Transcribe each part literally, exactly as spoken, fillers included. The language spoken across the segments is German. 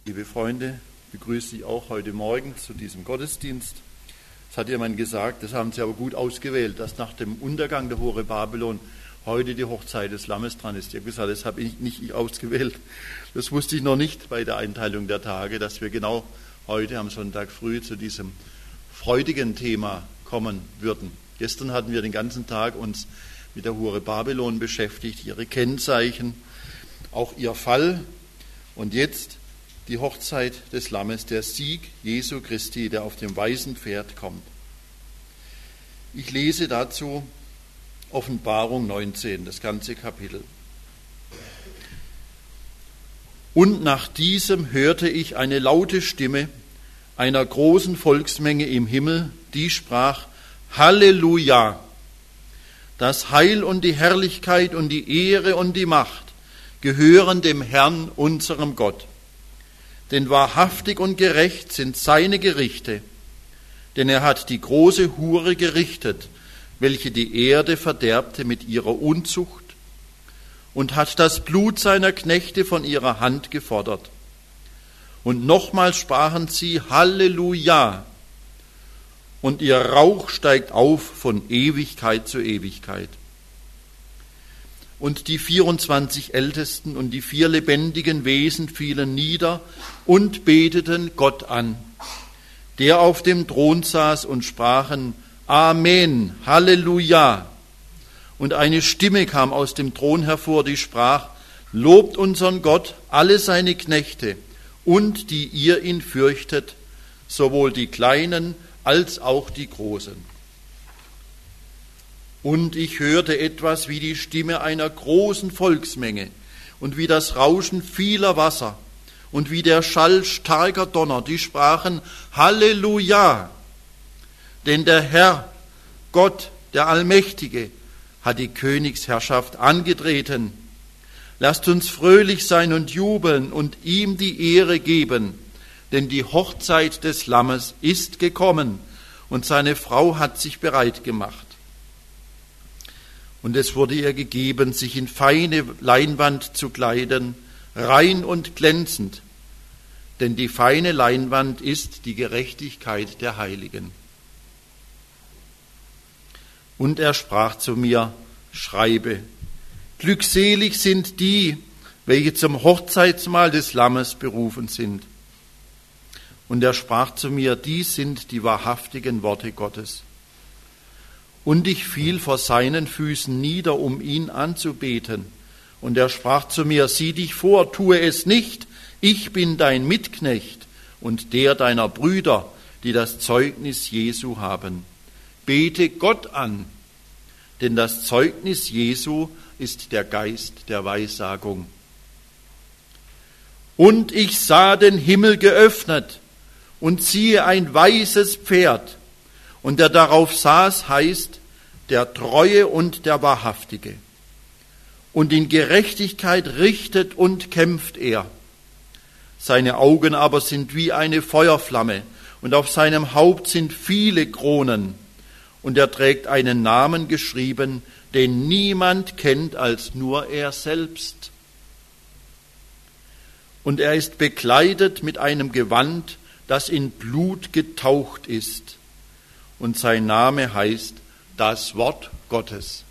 Liebe Freunde, ich begrüße Sie auch heute Morgen zu diesem Gottesdienst. Es hat jemand gesagt, das haben Sie aber gut ausgewählt, dass nach dem Untergang der Hure Babylon heute die Hochzeit des Lammes dran ist. Ich habe gesagt, das habe ich nicht ich ausgewählt. Das wusste ich noch nicht bei der Einteilung der Tage, dass wir genau heute am Sonntag früh zu diesem freudigen Thema kommen würden. Gestern hatten wir den ganzen Tag uns mit der Hure Babylon beschäftigt, ihre Kennzeichen, auch ihr Fall und jetzt die Hochzeit des Lammes, der Sieg Jesu Christi, der auf dem weißen Pferd kommt. Ich lese dazu Offenbarung neunzehn, das ganze Kapitel. Und nach diesem hörte ich eine laute Stimme einer großen Volksmenge im Himmel, die sprach: Halleluja! Das Heil und die Herrlichkeit und die Ehre und die Macht gehören dem Herrn, unserem Gott. Denn wahrhaftig und gerecht sind seine Gerichte, denn er hat die große Hure gerichtet, welche die Erde verderbte mit ihrer Unzucht, und hat das Blut seiner Knechte von ihrer Hand gefordert. Und nochmals sprachen sie: Halleluja! Und ihr Rauch steigt auf von Ewigkeit zu Ewigkeit. Und die vierundzwanzig Ältesten und die vier lebendigen Wesen fielen nieder und beteten Gott an, der auf dem Thron saß, und sprachen: Amen, Halleluja. Und eine Stimme kam aus dem Thron hervor, die sprach: Lobt unseren Gott, alle seine Knechte, und die ihr ihn fürchtet, sowohl die Kleinen als auch die Großen. Und ich hörte etwas wie die Stimme einer großen Volksmenge und wie das Rauschen vieler Wasser und wie der Schall starker Donner, die sprachen: Halleluja! Denn der Herr, Gott, der Allmächtige, hat die Königsherrschaft angetreten. Lasst uns fröhlich sein und jubeln und ihm die Ehre geben, denn die Hochzeit des Lammes ist gekommen und seine Frau hat sich bereit gemacht. Und es wurde ihr gegeben, sich in feine Leinwand zu kleiden, rein und glänzend, denn die feine Leinwand ist die Gerechtigkeit der Heiligen. Und er sprach zu mir: Schreibe, glückselig sind die, welche zum Hochzeitsmahl des Lammes berufen sind. Und er sprach zu mir: Dies sind die wahrhaftigen Worte Gottes. Und ich fiel vor seinen Füßen nieder, um ihn anzubeten. Und er sprach zu mir: Sieh dich vor, tue es nicht, ich bin dein Mitknecht und der deiner Brüder, die das Zeugnis Jesu haben. Bete Gott an, denn das Zeugnis Jesu ist der Geist der Weissagung. Und ich sah den Himmel geöffnet, und siehe ein weißes Pferd, und der darauf saß, heißt der Treue und der Wahrhaftige. Und in Gerechtigkeit richtet und kämpft er. Seine Augen aber sind wie eine Feuerflamme, und auf seinem Haupt sind viele Kronen. Und er trägt einen Namen geschrieben, den niemand kennt als nur er selbst. Und er ist bekleidet mit einem Gewand, das in Blut getaucht ist. Und sein Name heißt das Wort Gottes.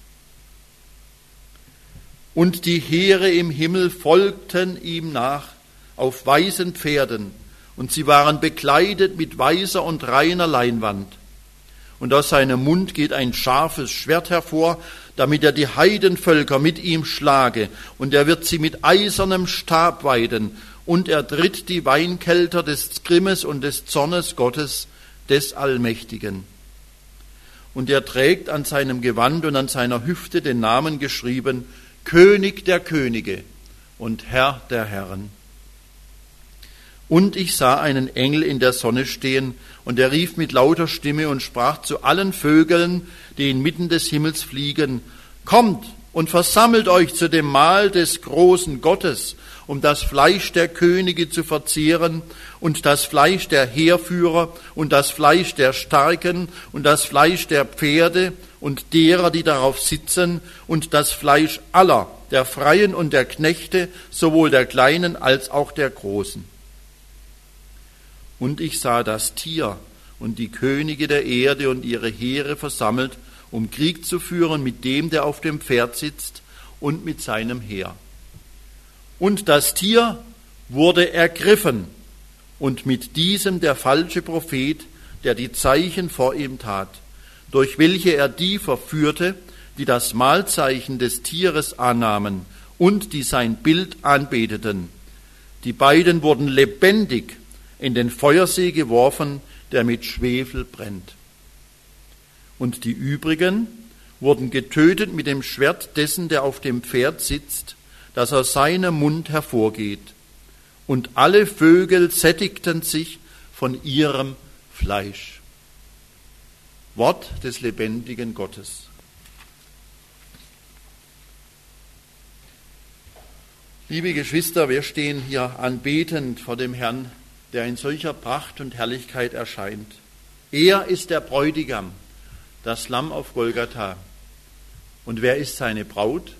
Und die Heere im Himmel folgten ihm nach auf weißen Pferden, und sie waren bekleidet mit weißer und reiner Leinwand. Und aus seinem Mund geht ein scharfes Schwert hervor, damit er die Heidenvölker mit ihm schlage, und er wird sie mit eisernem Stab weiden, und er tritt die Weinkelter des Grimmes und des Zornes Gottes, des Allmächtigen. Und er trägt an seinem Gewand und an seiner Hüfte den Namen geschrieben: König der Könige und Herr der Herren. Und ich sah einen Engel in der Sonne stehen, und er rief mit lauter Stimme und sprach zu allen Vögeln, die inmitten des Himmels fliegen: Kommt und versammelt euch zu dem Mahl des großen Gottes, um das Fleisch der Könige zu verzehren und das Fleisch der Heerführer und das Fleisch der Starken und das Fleisch der Pferde und derer, die darauf sitzen, und das Fleisch aller, der Freien und der Knechte, sowohl der Kleinen als auch der Großen. Und ich sah das Tier und die Könige der Erde und ihre Heere versammelt, um Krieg zu führen mit dem, der auf dem Pferd sitzt und mit seinem Heer. Und das Tier wurde ergriffen und mit diesem der falsche Prophet, der die Zeichen vor ihm tat, durch welche er die verführte, die das Mahlzeichen des Tieres annahmen und die sein Bild anbeteten. Die beiden wurden lebendig in den Feuersee geworfen, der mit Schwefel brennt. Und die übrigen wurden getötet mit dem Schwert dessen, der auf dem Pferd sitzt, das aus seinem Mund hervorgeht. Und alle Vögel sättigten sich von ihrem Fleisch. Wort des lebendigen Gottes. Liebe Geschwister, wir stehen hier anbetend vor dem Herrn, der in solcher Pracht und Herrlichkeit erscheint. Er ist der Bräutigam, das Lamm auf Golgatha. Und wer ist seine Braut?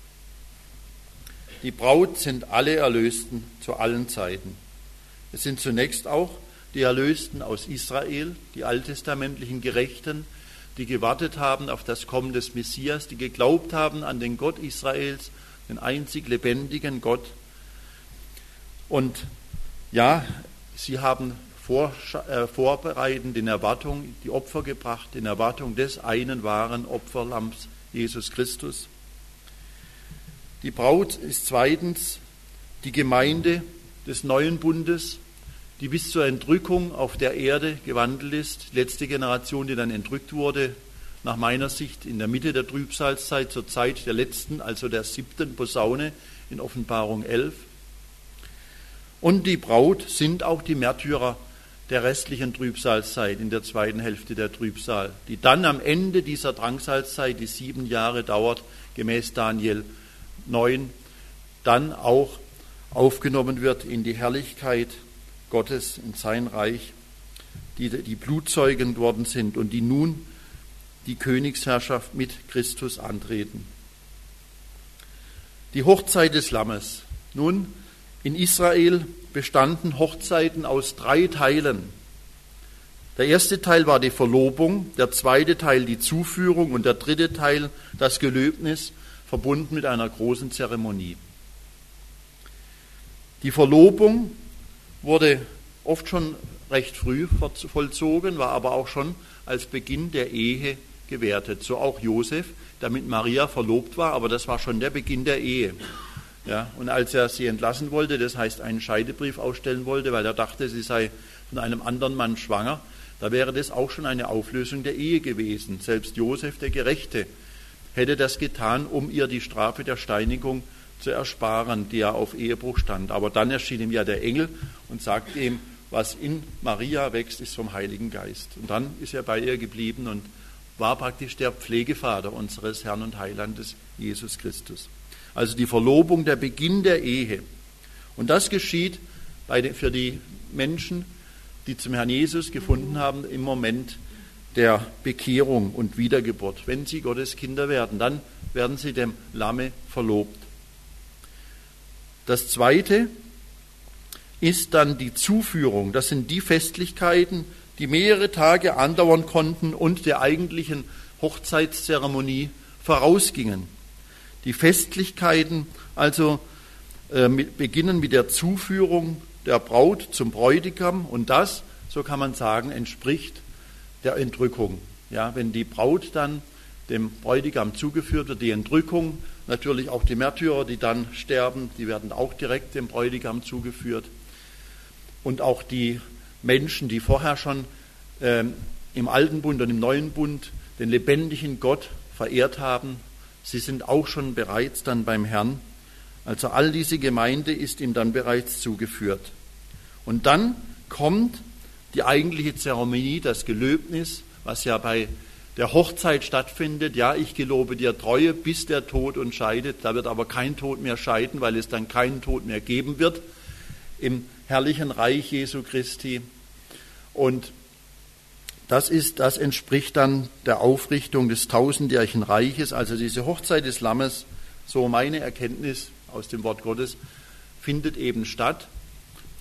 Die Braut sind alle Erlösten zu allen Zeiten. Es sind zunächst auch die Erlösten aus Israel, die alttestamentlichen Gerechten, die gewartet haben auf das Kommen des Messias, die geglaubt haben an den Gott Israels, den einzig lebendigen Gott. Und ja, sie haben vor, äh, vorbereitend in Erwartung die Opfer gebracht, in Erwartung des einen wahren Opferlamms, Jesus Christus. Die Braut ist zweitens die Gemeinde des neuen Bundes, die bis zur Entrückung auf der Erde gewandelt ist. Die letzte Generation, die dann entrückt wurde, nach meiner Sicht in der Mitte der Trübsalzeit, zur Zeit der letzten, also der siebten Posaune in Offenbarung elf. Und die Braut sind auch die Märtyrer der restlichen Trübsalzeit in der zweiten Hälfte der Trübsal, die dann am Ende dieser Drangsalzeit, die sieben Jahre dauert, gemäß Daniel neun, dann auch aufgenommen wird in die Herrlichkeit Gottes, in sein Reich, die die Blutzeugen geworden sind und die nun die Königsherrschaft mit Christus antreten. Die Hochzeit des Lammes. Nun, in Israel bestanden Hochzeiten aus drei Teilen. Der erste Teil war die Verlobung, der zweite Teil die Zuführung und der dritte Teil das Gelöbnis, verbunden mit einer großen Zeremonie. Die Verlobung wurde oft schon recht früh vollzogen, war aber auch schon als Beginn der Ehe gewertet. So auch Josef, der mit Maria verlobt war, aber das war schon der Beginn der Ehe. Ja, und als er sie entlassen wollte, das heißt einen Scheidebrief ausstellen wollte, weil er dachte, sie sei von einem anderen Mann schwanger, da wäre das auch schon eine Auflösung der Ehe gewesen. Selbst Josef, der Gerechte, hätte das getan, um ihr die Strafe der Steinigung zu ersparen, die ja auf Ehebruch stand. Aber dann erschien ihm ja der Engel und sagte ihm, was in Maria wächst, ist vom Heiligen Geist. Und dann ist er bei ihr geblieben und war praktisch der Pflegevater unseres Herrn und Heilandes Jesus Christus. Also die Verlobung, der Beginn der Ehe. Und das geschieht bei den, für die Menschen, die zum Herrn Jesus gefunden haben, im Moment der Bekehrung und Wiedergeburt. Wenn sie Gottes Kinder werden, dann werden sie dem Lamme verlobt. Das Zweite ist dann die Zuführung. Das sind die Festlichkeiten, die mehrere Tage andauern konnten und der eigentlichen Hochzeitszeremonie vorausgingen. Die Festlichkeiten also äh, mit, beginnen mit der Zuführung der Braut zum Bräutigam und das, so kann man sagen, entspricht der Entrückung. Ja, wenn die Braut dann dem Bräutigam zugeführt wird, die Entrückung, natürlich auch die Märtyrer, die dann sterben, die werden auch direkt dem Bräutigam zugeführt. Und auch die Menschen, die vorher schon äh, im Alten Bund und im Neuen Bund den lebendigen Gott verehrt haben, sie sind auch schon bereits dann beim Herrn. Also all diese Gemeinde ist ihm dann bereits zugeführt. Und dann kommt die eigentliche Zeremonie, das Gelöbnis, was ja bei der Hochzeit stattfindet. Ja, ich gelobe dir Treue, bis der Tod uns scheidet. Da wird aber kein Tod mehr scheiden, weil es dann keinen Tod mehr geben wird im herrlichen Reich Jesu Christi. Und das ist, das entspricht dann der Aufrichtung des tausendjährigen Reiches. Also diese Hochzeit des Lammes, so meine Erkenntnis aus dem Wort Gottes, findet eben statt.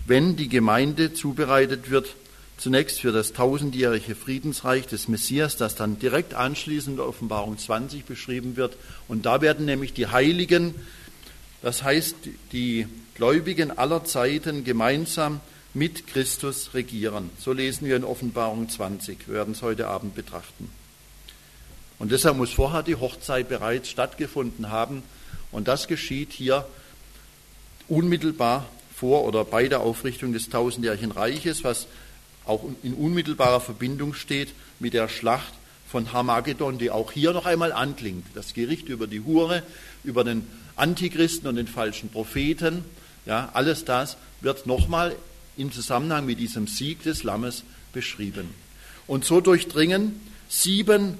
wenn die Gemeinde zubereitet wird, zunächst für das tausendjährige Friedensreich des Messias, das dann direkt anschließend in Offenbarung zwanzig beschrieben wird. Und da werden nämlich die Heiligen, das heißt die Gläubigen aller Zeiten, gemeinsam mit Christus regieren. So lesen wir in Offenbarung zwanzig. Wir werden es heute Abend betrachten. Und deshalb muss vorher die Hochzeit bereits stattgefunden haben. Und das geschieht hier unmittelbar vor oder bei der Aufrichtung des tausendjährigen Reiches, was auch in unmittelbarer Verbindung steht mit der Schlacht von Harmagedon, die auch hier noch einmal anklingt. Das Gericht über die Hure, über den Antichristen und den falschen Propheten, ja, alles das wird nochmal im Zusammenhang mit diesem Sieg des Lammes beschrieben. Und so durchdringen sieben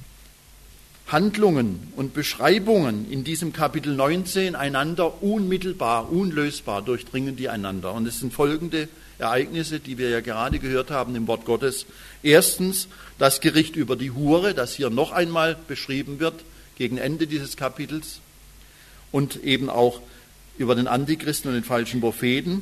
Handlungen und Beschreibungen in diesem Kapitel neunzehn einander unmittelbar, unlösbar durchdringen die einander. Und es sind folgende Ereignisse, die wir ja gerade gehört haben im Wort Gottes. Erstens das Gericht über die Hure, das hier noch einmal beschrieben wird gegen Ende dieses Kapitels, und eben auch über den Antichristen und den falschen Propheten.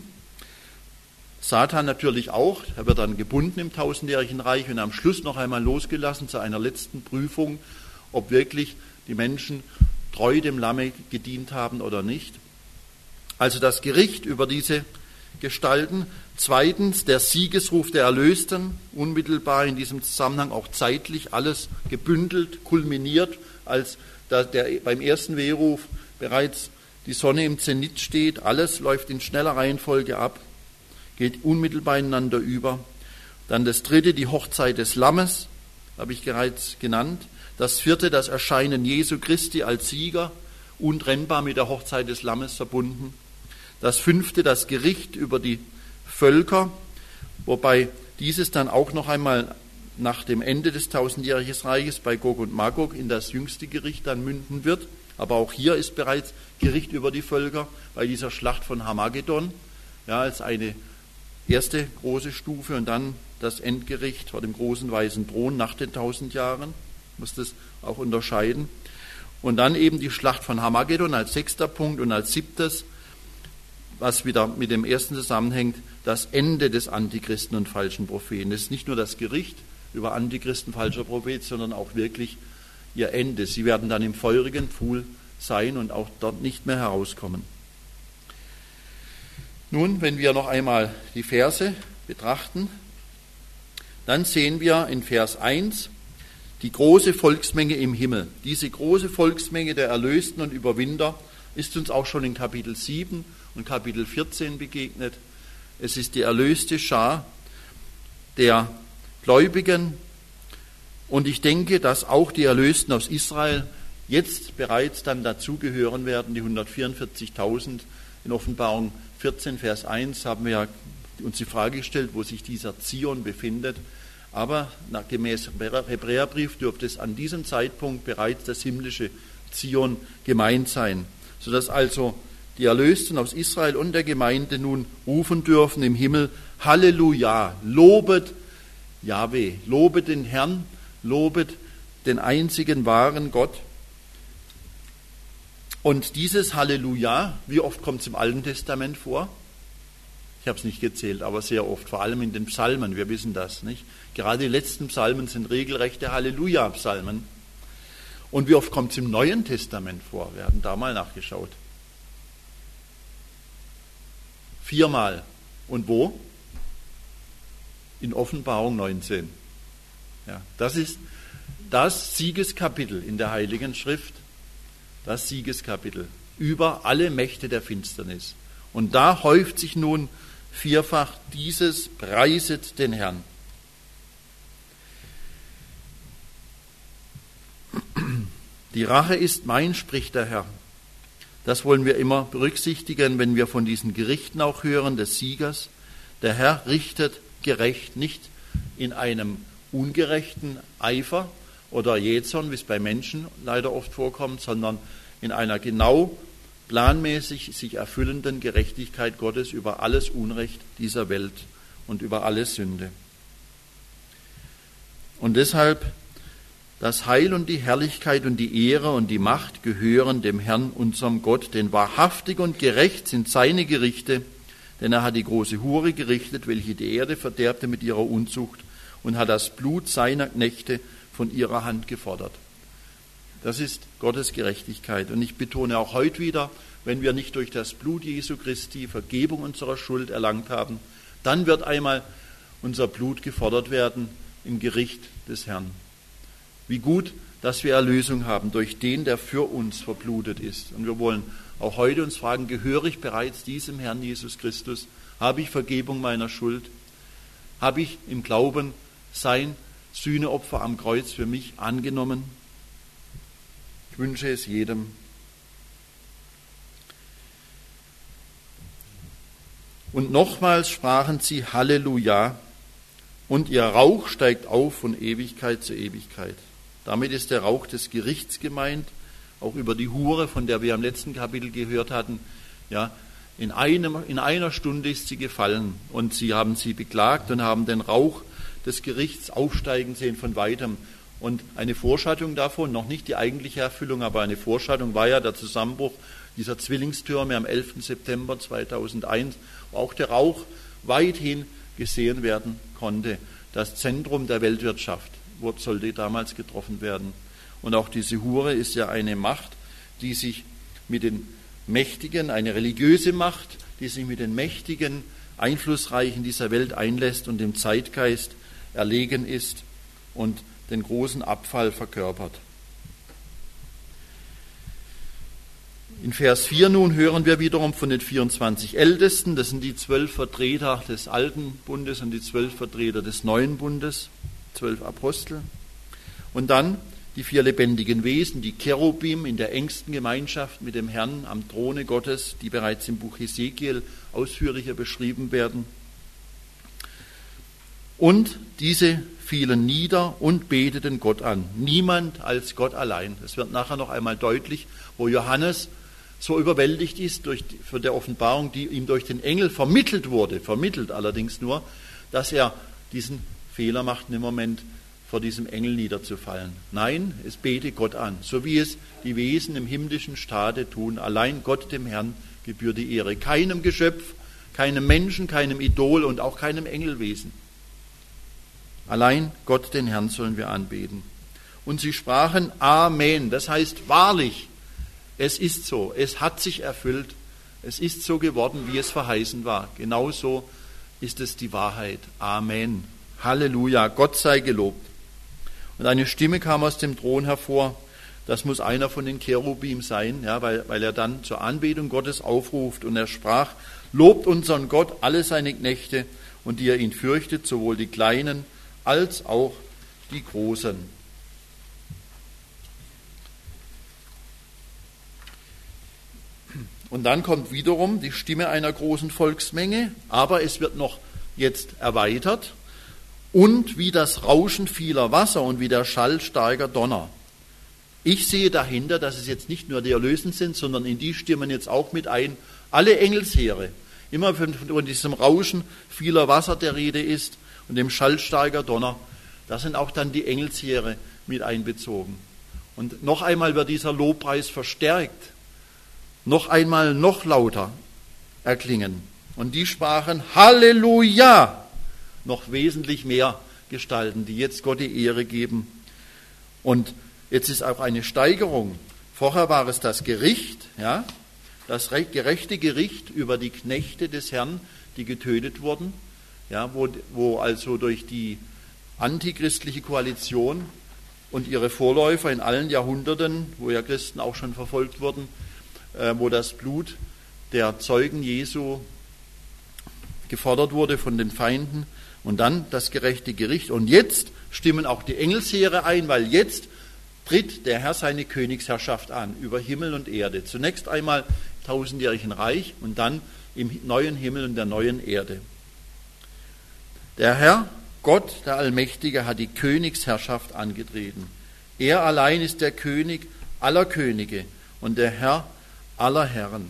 Satan natürlich auch, er wird dann gebunden im tausendjährigen Reich und am Schluss noch einmal losgelassen zu einer letzten Prüfung, ob wirklich die Menschen treu dem Lamme gedient haben oder nicht. Also das Gericht über diese Gestalten. Zweitens der Siegesruf der Erlösten, unmittelbar in diesem Zusammenhang auch zeitlich alles gebündelt, kulminiert, als der, der beim ersten Wehruf bereits die Sonne im Zenit steht. Alles läuft in schneller Reihenfolge ab, geht unmittelbar ineinander über. Dann das dritte, die Hochzeit des Lammes, habe ich bereits genannt. Das vierte, das Erscheinen Jesu Christi als Sieger, untrennbar mit der Hochzeit des Lammes verbunden. Das fünfte, das Gericht über die Völker, wobei dieses dann auch noch einmal nach dem Ende des tausendjährigen Reiches bei Gog und Magog in das jüngste Gericht dann münden wird. Aber auch hier ist bereits Gericht über die Völker bei dieser Schlacht von Harmagedon, ja, als eine erste große Stufe, und dann das Endgericht vor dem großen weißen Thron nach den tausend Jahren. Muss das auch unterscheiden. Und dann eben die Schlacht von Harmagedon als sechster Punkt und als siebtes, was wieder mit dem ersten zusammenhängt, das Ende des Antichristen und falschen Propheten. Das ist nicht nur das Gericht über Antichristen, falscher Prophet, sondern auch wirklich ihr Ende. Sie werden dann im feurigen Pfuhl sein und auch dort nicht mehr herauskommen. Nun, wenn wir noch einmal die Verse betrachten, dann sehen wir in Vers eins, die große Volksmenge im Himmel. Diese große Volksmenge der Erlösten und Überwinder ist uns auch schon in Kapitel sieben und Kapitel vierzehn begegnet. Es ist die erlöste Schar der Gläubigen. Und ich denke, dass auch die Erlösten aus Israel jetzt bereits dann dazugehören werden, die hundertvierundvierzigtausend. In Offenbarung vierzehn, Vers eins haben wir ja uns die Frage gestellt, wo sich dieser Zion befindet. Aber nach gemäß Hebräerbrief dürfte es an diesem Zeitpunkt bereits das himmlische Zion gemeint sein, sodass also die Erlösten aus Israel und der Gemeinde nun rufen dürfen im Himmel: Halleluja, lobet Jahwe, lobet den Herrn, lobet den einzigen wahren Gott. Und dieses Halleluja, wie oft kommt es im Alten Testament vor? Ich habe es nicht gezählt, aber sehr oft, vor allem in den Psalmen, wir wissen das, nicht? Gerade die letzten Psalmen sind regelrechte Halleluja-Psalmen. Und wie oft kommt es im Neuen Testament vor? Wir hatten da mal nachgeschaut. Viermal. Und wo? In Offenbarung neunzehn. Ja, das ist das Siegeskapitel in der Heiligen Schrift. Das Siegeskapitel über alle Mächte der Finsternis. Und da häuft sich nun vierfach dieses: Preiset den Herrn. Die Rache ist mein, spricht der Herr. Das wollen wir immer berücksichtigen, wenn wir von diesen Gerichten auch hören, des Siegers. Der Herr richtet gerecht, nicht in einem ungerechten Eifer oder Jähzorn, wie es bei Menschen leider oft vorkommt, sondern in einer genau planmäßig sich erfüllenden Gerechtigkeit Gottes über alles Unrecht dieser Welt und über alle Sünde. Und deshalb: Das Heil und die Herrlichkeit und die Ehre und die Macht gehören dem Herrn, unserem Gott, denn wahrhaftig und gerecht sind seine Gerichte, denn er hat die große Hure gerichtet, welche die Erde verderbte mit ihrer Unzucht und hat das Blut seiner Knechte von ihrer Hand gefordert. Das ist Gottes Gerechtigkeit. Und ich betone auch heute wieder, wenn wir nicht durch das Blut Jesu Christi Vergebung unserer Schuld erlangt haben, dann wird einmal unser Blut gefordert werden im Gericht des Herrn. Wie gut, dass wir Erlösung haben durch den, der für uns verblutet ist. Und wir wollen auch heute uns fragen, gehöre ich bereits diesem Herrn Jesus Christus? Habe ich Vergebung meiner Schuld? Habe ich im Glauben sein Sühneopfer am Kreuz für mich angenommen? Ich wünsche es jedem. Und nochmals sprachen sie Halleluja, und ihr Rauch steigt auf von Ewigkeit zu Ewigkeit. Damit ist der Rauch des Gerichts gemeint, auch über die Hure, von der wir im letzten Kapitel gehört hatten. Ja, in, einem, in einer Stunde ist sie gefallen und sie haben sie beklagt und haben den Rauch des Gerichts aufsteigen sehen von weitem. Und eine Vorschattung davon, noch nicht die eigentliche Erfüllung, aber eine Vorschattung war ja der Zusammenbruch dieser Zwillingstürme am elften September zweitausendeins, wo auch der Rauch weithin gesehen werden konnte. Das Zentrum der Weltwirtschaft sollte damals getroffen werden. Und auch diese Hure ist ja eine Macht, die sich mit den Mächtigen, eine religiöse Macht, die sich mit den Mächtigen, Einflussreichen dieser Welt einlässt und dem Zeitgeist erlegen ist und den großen Abfall verkörpert. In Vers vier nun hören wir wiederum von den vierundzwanzig Ältesten, das sind die zwölf Vertreter des Alten Bundes und die zwölf Vertreter des Neuen Bundes, zwölf Apostel. Und dann die vier lebendigen Wesen, die Cherubim in der engsten Gemeinschaft mit dem Herrn am Throne Gottes, die bereits im Buch Hesekiel ausführlicher beschrieben werden. Und diese fielen nieder und beteten Gott an. Niemand als Gott allein. Das wird nachher noch einmal deutlich, wo Johannes so überwältigt ist durch die, für der Offenbarung, die ihm durch den Engel vermittelt wurde, vermittelt allerdings nur, dass er diesen Fehler macht, im Moment vor diesem Engel niederzufallen. Nein, es bete Gott an, so wie es die Wesen im himmlischen Staate tun. Allein Gott, dem Herrn, gebührt die Ehre. Keinem Geschöpf, keinem Menschen, keinem Idol und auch keinem Engelwesen. Allein Gott, den Herrn, sollen wir anbeten. Und sie sprachen Amen, das heißt wahrlich, es ist so, es hat sich erfüllt, es ist so geworden, wie es verheißen war. Genauso ist es die Wahrheit. Amen. Halleluja, Gott sei gelobt. Und eine Stimme kam aus dem Thron hervor, das muss einer von den Cherubim sein, ja, weil, weil er dann zur Anbetung Gottes aufruft und er sprach, lobt unseren Gott alle seine Knechte und die er ihn fürchtet, sowohl die Kleinen als auch die Großen. Und dann kommt wiederum die Stimme einer großen Volksmenge, aber es wird noch jetzt erweitert. Und wie das Rauschen vieler Wasser und wie der Schall starker Donner. Ich sehe dahinter, dass es jetzt nicht nur die Erlösen sind, sondern in die stimmen jetzt auch mit ein alle Engelsheere. Immer von, von diesem Rauschen vieler Wasser der Rede ist und dem Schall starker Donner. Da sind auch dann die Engelsheere mit einbezogen. Und noch einmal wird dieser Lobpreis verstärkt. Noch einmal noch lauter erklingen. Und die sprachen Halleluja! Noch wesentlich mehr Gestalten, die jetzt Gott die Ehre geben. Und jetzt ist auch eine Steigerung. Vorher war es das Gericht, ja, das gerechte Gericht über die Knechte des Herrn, die getötet wurden, ja, wo, wo also durch die antichristliche Koalition und ihre Vorläufer in allen Jahrhunderten, wo ja Christen auch schon verfolgt wurden, äh, wo das Blut der Zeugen Jesu gefordert wurde von den Feinden. Und dann das gerechte Gericht. Und jetzt stimmen auch die Engelsheere ein, weil jetzt tritt der Herr seine Königsherrschaft an über Himmel und Erde. Zunächst einmal im tausendjährigen Reich und dann im neuen Himmel und der neuen Erde. Der Herr, Gott, der Allmächtige, hat die Königsherrschaft angetreten. Er allein ist der König aller Könige und der Herr aller Herren.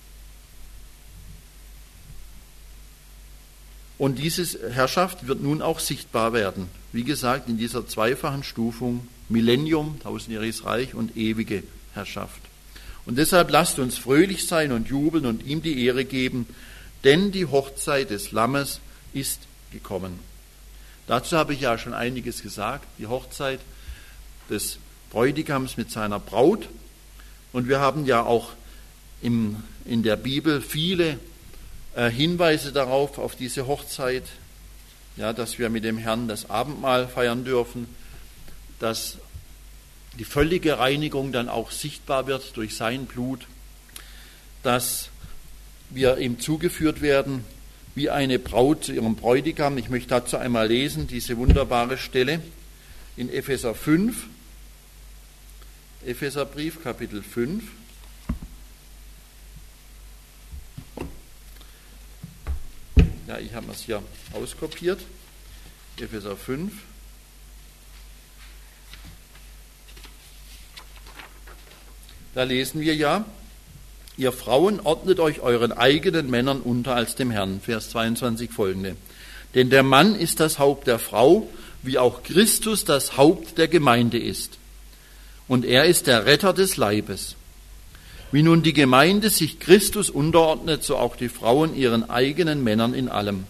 Und diese Herrschaft wird nun auch sichtbar werden. Wie gesagt, in dieser zweifachen Stufung Millennium, tausendjähriges Reich und ewige Herrschaft. Und deshalb lasst uns fröhlich sein und jubeln und ihm die Ehre geben, denn die Hochzeit des Lammes ist gekommen. Dazu habe ich ja schon einiges gesagt, die Hochzeit des Bräutigams mit seiner Braut. Und wir haben ja auch im, in der Bibel viele äh, Hinweise darauf, auf diese Hochzeit, ja, dass wir mit dem Herrn das Abendmahl feiern dürfen, dass die völlige Reinigung dann auch sichtbar wird durch sein Blut, dass wir ihm zugeführt werden wie eine Braut zu ihrem Bräutigam. Ich möchte dazu einmal lesen, diese wunderbare Stelle in Epheser fünf, Epheserbrief, Kapitel fünf. Ja, ich habe es hier auskopiert. Epheser fünf. Da lesen wir ja, ihr Frauen ordnet euch euren eigenen Männern unter als dem Herrn, Vers zweiundzwanzig folgende. Denn der Mann ist das Haupt der Frau, wie auch Christus das Haupt der Gemeinde ist. Und er ist der Retter des Leibes. Wie nun die Gemeinde sich Christus unterordnet, so auch die Frauen ihren eigenen Männern in allem.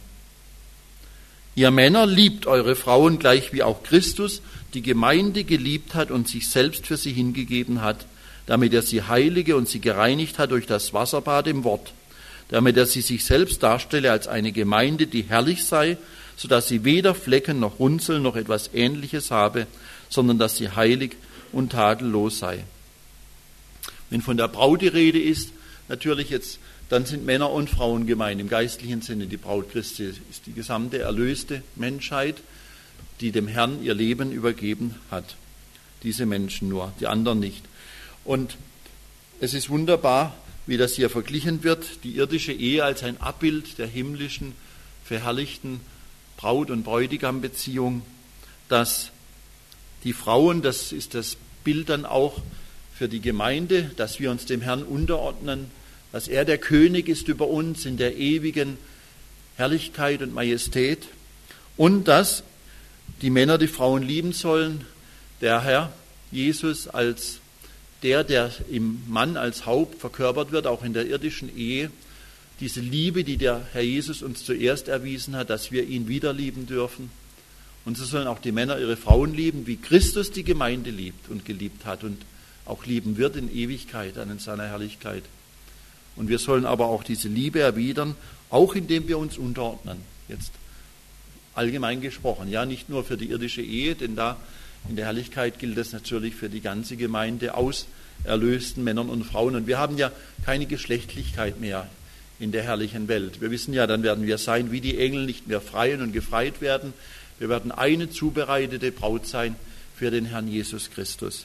Ihr Männer, liebt eure Frauen gleich wie auch Christus die Gemeinde geliebt hat und sich selbst für sie hingegeben hat, damit er sie heilige und sie gereinigt hat durch das Wasserbad im Wort, damit er sie sich selbst darstelle als eine Gemeinde, die herrlich sei, sodass sie weder Flecken noch Runzeln noch etwas Ähnliches habe, sondern dass sie heilig und tadellos sei. Wenn von der Braut die Rede ist, natürlich jetzt, dann sind Männer und Frauen gemeint. Im geistlichen Sinne, die Braut Christi ist die gesamte erlöste Menschheit, die dem Herrn ihr Leben übergeben hat. Diese Menschen nur, die anderen nicht. Und es ist wunderbar, wie das hier verglichen wird, die irdische Ehe als ein Abbild der himmlischen, verherrlichten Braut- und Bräutigam-Beziehung, dass die Frauen, das ist das Bild dann auch für die Gemeinde, dass wir uns dem Herrn unterordnen, dass er der König ist über uns in der ewigen Herrlichkeit und Majestät und dass die Männer die Frauen lieben sollen, der Herr Jesus als der, der im Mann als Haupt verkörpert wird, auch in der irdischen Ehe, diese Liebe, die der Herr Jesus uns zuerst erwiesen hat, dass wir ihn wieder lieben dürfen. Und so sollen auch die Männer ihre Frauen lieben, wie Christus die Gemeinde liebt und geliebt hat und auch lieben wird in Ewigkeit, an seiner Herrlichkeit. Und wir sollen aber auch diese Liebe erwidern, auch indem wir uns unterordnen. Jetzt allgemein gesprochen, ja, nicht nur für die irdische Ehe, denn da in der Herrlichkeit gilt das natürlich für die ganze Gemeinde aus erlösten Männern und Frauen. Und wir haben ja keine Geschlechtlichkeit mehr in der herrlichen Welt. Wir wissen ja, dann werden wir sein wie die Engel, nicht mehr freien und gefreit werden. Wir werden eine zubereitete Braut sein für den Herrn Jesus Christus.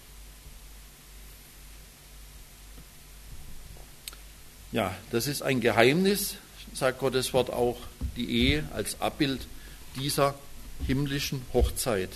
Ja, das ist ein Geheimnis, sagt Gottes Wort auch, die Ehe als Abbild dieser himmlischen Hochzeit.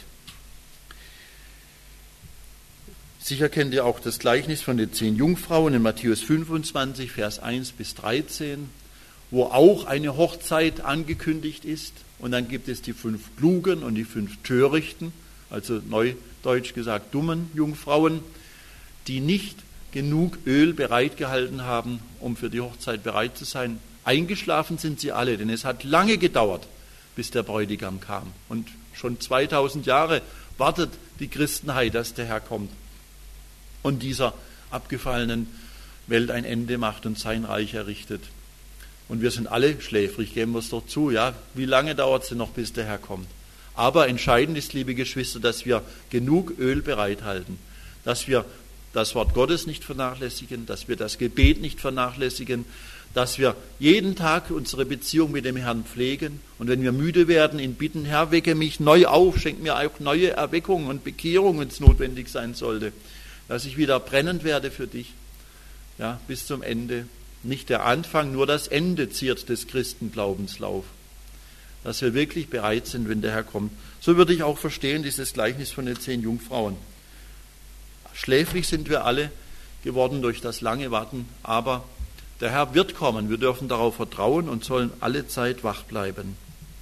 Sicher kennt ihr auch das Gleichnis von den zehn Jungfrauen in Matthäus fünfundzwanzig, Vers eins bis dreizehn, wo auch eine Hochzeit angekündigt ist. Und dann gibt es die fünf Klugen und die fünf Törichten, also neudeutsch gesagt dummen Jungfrauen, die nicht genug Öl bereitgehalten haben, um für die Hochzeit bereit zu sein. Eingeschlafen sind sie alle, denn es hat lange gedauert, bis der Bräutigam kam. Und schon zweitausend Jahre wartet die Christenheit, dass der Herr kommt und dieser abgefallenen Welt ein Ende macht und sein Reich errichtet. Und wir sind alle schläfrig, geben wir es doch zu. Ja? Wie lange dauert es denn noch, bis der Herr kommt? Aber entscheidend ist, liebe Geschwister, dass wir genug Öl bereithalten, dass wir das Wort Gottes nicht vernachlässigen, dass wir das Gebet nicht vernachlässigen, dass wir jeden Tag unsere Beziehung mit dem Herrn pflegen und wenn wir müde werden, ihn bitten, Herr, wecke mich neu auf, schenk mir auch neue Erweckung und Bekehrung, wenn es notwendig sein sollte, dass ich wieder brennend werde für dich, ja, bis zum Ende. Nicht der Anfang, nur das Ende ziert des Christenglaubенslauf. Dass wir wirklich bereit sind, wenn der Herr kommt. So würde ich auch verstehen, dieses Gleichnis von den zehn Jungfrauen. Schläfrig sind wir alle geworden durch das lange Warten, aber der Herr wird kommen. Wir dürfen darauf vertrauen und sollen alle Zeit wach bleiben.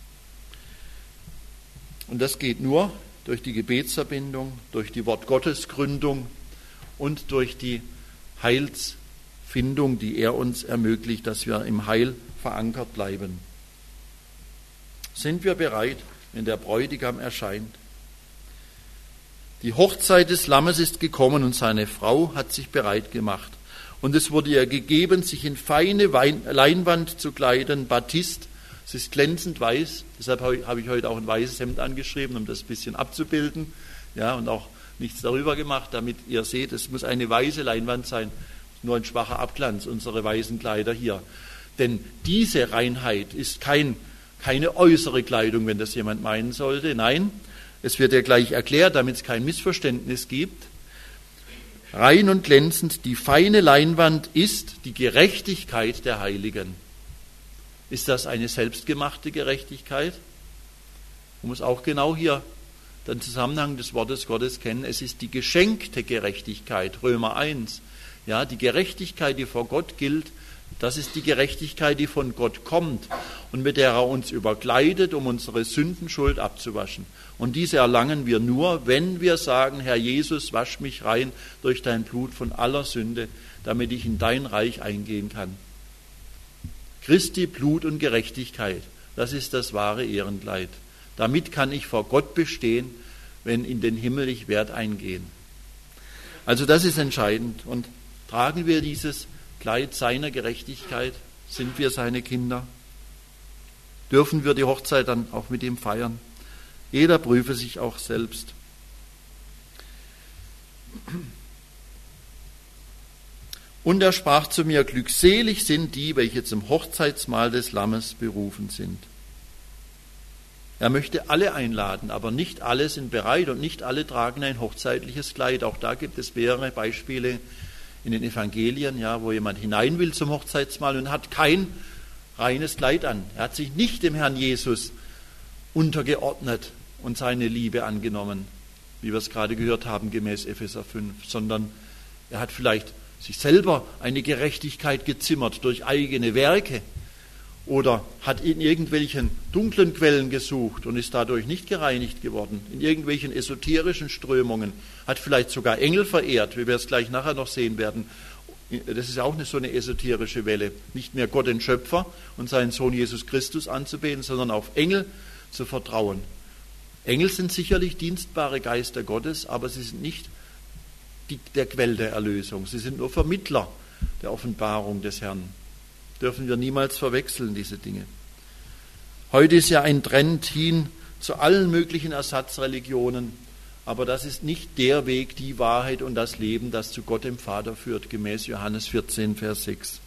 Und das geht nur durch die Gebetsverbindung, durch die Wortgottesgründung und durch die Heils Findung, die er uns ermöglicht, dass wir im Heil verankert bleiben. Sind wir bereit, wenn der Bräutigam erscheint? Die Hochzeit des Lammes ist gekommen und seine Frau hat sich bereit gemacht. Und es wurde ihr gegeben, sich in feine Wein- Leinwand zu kleiden, Batist. Es ist glänzend weiß, deshalb habe ich heute auch ein weißes Hemd angeschrieben, um das ein bisschen abzubilden. Ja, und auch nichts darüber gemacht, damit ihr seht, es muss eine weiße Leinwand sein. Nur ein schwacher Abglanz, unsere weißen Kleider hier. Denn diese Reinheit ist kein, keine äußere Kleidung, wenn das jemand meinen sollte. Nein, es wird ja gleich erklärt, damit es kein Missverständnis gibt. Rein und glänzend, die feine Leinwand ist die Gerechtigkeit der Heiligen. Ist das eine selbstgemachte Gerechtigkeit? Man muss auch genau hier den Zusammenhang des Wortes Gottes kennen. Es ist die geschenkte Gerechtigkeit, Römer eins. Ja, die Gerechtigkeit, die vor Gott gilt, das ist die Gerechtigkeit, die von Gott kommt und mit der er uns überkleidet, um unsere Sündenschuld abzuwaschen. Und diese erlangen wir nur, wenn wir sagen, Herr Jesus, wasch mich rein durch dein Blut von aller Sünde, damit ich in dein Reich eingehen kann. Christi Blut und Gerechtigkeit, das ist das wahre Ehrenkleid. Damit kann ich vor Gott bestehen, wenn in den Himmel ich werde eingehen. Also das ist entscheidend. Und tragen wir dieses Kleid seiner Gerechtigkeit? Sind wir seine Kinder? Dürfen wir die Hochzeit dann auch mit ihm feiern? Jeder prüfe sich auch selbst. Und er sprach zu mir, glückselig sind die, welche zum Hochzeitsmahl des Lammes berufen sind. Er möchte alle einladen, aber nicht alle sind bereit und nicht alle tragen ein hochzeitliches Kleid. Auch da gibt es mehrere Beispiele in den Evangelien, ja, wo jemand hinein will zum Hochzeitsmahl und hat kein reines Kleid an. Er hat sich nicht dem Herrn Jesus untergeordnet und seine Liebe angenommen, wie wir es gerade gehört haben, gemäß Epheser fünf, sondern er hat vielleicht sich selber eine Gerechtigkeit gezimmert durch eigene Werke oder hat in irgendwelchen dunklen Quellen gesucht und ist dadurch nicht gereinigt geworden, in irgendwelchen esoterischen Strömungen, hat vielleicht sogar Engel verehrt, wie wir es gleich nachher noch sehen werden. Das ist auch eine, so eine esoterische Welle, nicht mehr Gott den Schöpfer und seinen Sohn Jesus Christus anzubeten, sondern auf Engel zu vertrauen. Engel sind sicherlich dienstbare Geister Gottes, aber sie sind nicht die, der Quell der Erlösung. Sie sind nur Vermittler der Offenbarung des Herrn. Dürfen wir niemals verwechseln, diese Dinge. Heute ist ja ein Trend hin zu allen möglichen Ersatzreligionen, aber das ist nicht der Weg, die Wahrheit und das Leben, das zu Gott dem Vater führt, gemäß Johannes vierzehn, Vers sechs.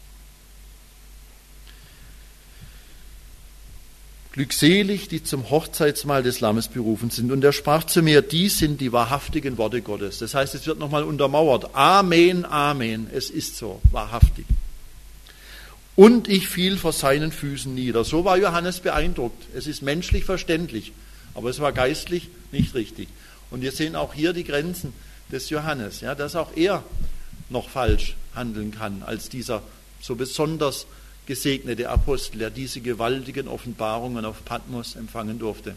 Glückselig, die zum Hochzeitsmahl des Lammes berufen sind. Und er sprach zu mir, dies sind die wahrhaftigen Worte Gottes. Das heißt, es wird nochmal untermauert. Amen, Amen, es ist so, wahrhaftig. Und ich fiel vor seinen Füßen nieder. So war Johannes beeindruckt. Es ist menschlich verständlich, aber es war geistlich nicht richtig. Und wir sehen auch hier die Grenzen des Johannes, ja, dass auch er noch falsch handeln kann als dieser so besonders gesegnete Apostel, der diese gewaltigen Offenbarungen auf Patmos empfangen durfte.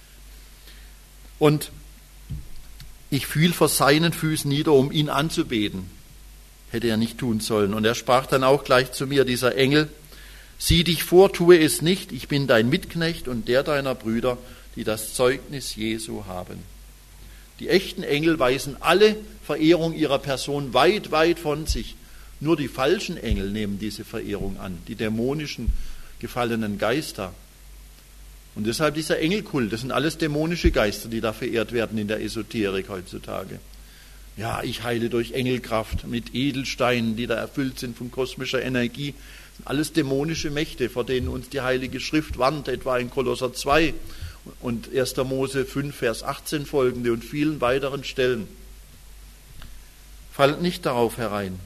Und ich fiel vor seinen Füßen nieder, um ihn anzubeten. Hätte er nicht tun sollen. Und er sprach dann auch gleich zu mir, dieser Engel, sieh dich vor, tue es nicht, ich bin dein Mitknecht und der deiner Brüder, die das Zeugnis Jesu haben. Die echten Engel weisen alle Verehrung ihrer Person weit, weit von sich. Nur die falschen Engel nehmen diese Verehrung an, die dämonischen, gefallenen Geister. Und deshalb dieser Engelkult, das sind alles dämonische Geister, die da verehrt werden in der Esoterik heutzutage. Ja, ich heile durch Engelkraft mit Edelsteinen, die da erfüllt sind von kosmischer Energie. Das sind alles dämonische Mächte, vor denen uns die Heilige Schrift warnt, etwa in Kolosser zwei und erster Mose fünf, Vers achtzehn folgende und vielen weiteren Stellen. Fallt nicht darauf herein.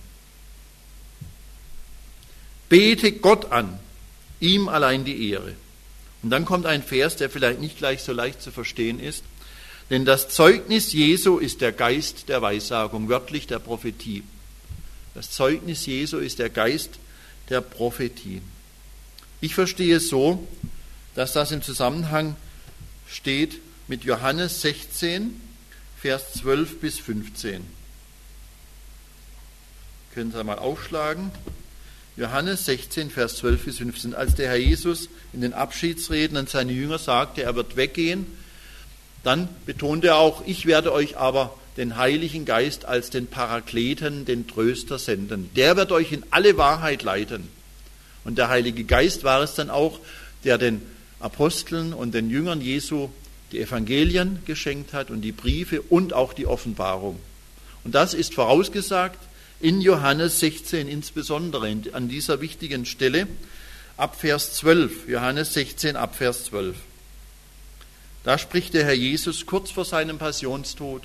Bete Gott an, ihm allein die Ehre. Und dann kommt ein Vers, der vielleicht nicht gleich so leicht zu verstehen ist. Denn das Zeugnis Jesu ist der Geist der Weissagung, wörtlich der Prophetie. Das Zeugnis Jesu ist der Geist der Prophetie. Ich verstehe es so, dass das im Zusammenhang steht mit Johannes sechzehn, Vers zwölf bis fünfzehn. Können Sie mal aufschlagen. Johannes sechzehn, Vers zwölf bis fünfzehn. Als der Herr Jesus in den Abschiedsreden an seine Jünger sagte, er wird weggehen, dann betonte er auch, ich werde euch aber den Heiligen Geist als den Parakleten, den Tröster senden. Der wird euch in alle Wahrheit leiten. Und der Heilige Geist war es dann auch, der den Aposteln und den Jüngern Jesu die Evangelien geschenkt hat und die Briefe und auch die Offenbarung. Und das ist vorausgesagt in Johannes sechzehn, insbesondere an dieser wichtigen Stelle, ab Vers zwölf. Johannes sechzehn, ab Vers zwölf. Da spricht der Herr Jesus kurz vor seinem Passionstod.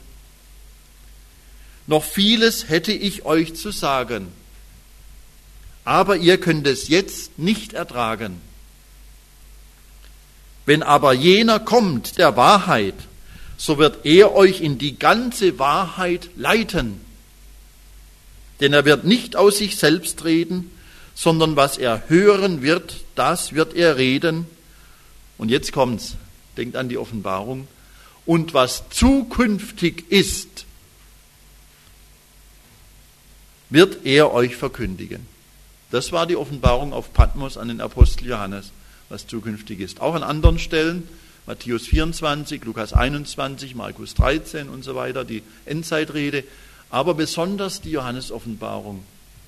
Noch vieles hätte ich euch zu sagen, aber ihr könnt es jetzt nicht ertragen. Wenn aber jener kommt, der Wahrheit, so wird er euch in die ganze Wahrheit leiten. Denn er wird nicht aus sich selbst reden, sondern was er hören wird, das wird er reden. Und jetzt kommt's, denkt an die Offenbarung. Und was zukünftig ist, wird er euch verkündigen. Das war die Offenbarung auf Patmos an den Apostel Johannes, was zukünftig ist. Auch an anderen Stellen, Matthäus vierundzwanzig, Lukas einundzwanzig, Markus dreizehn und so weiter, die Endzeitrede, aber besonders die Johannes-Offenbarung.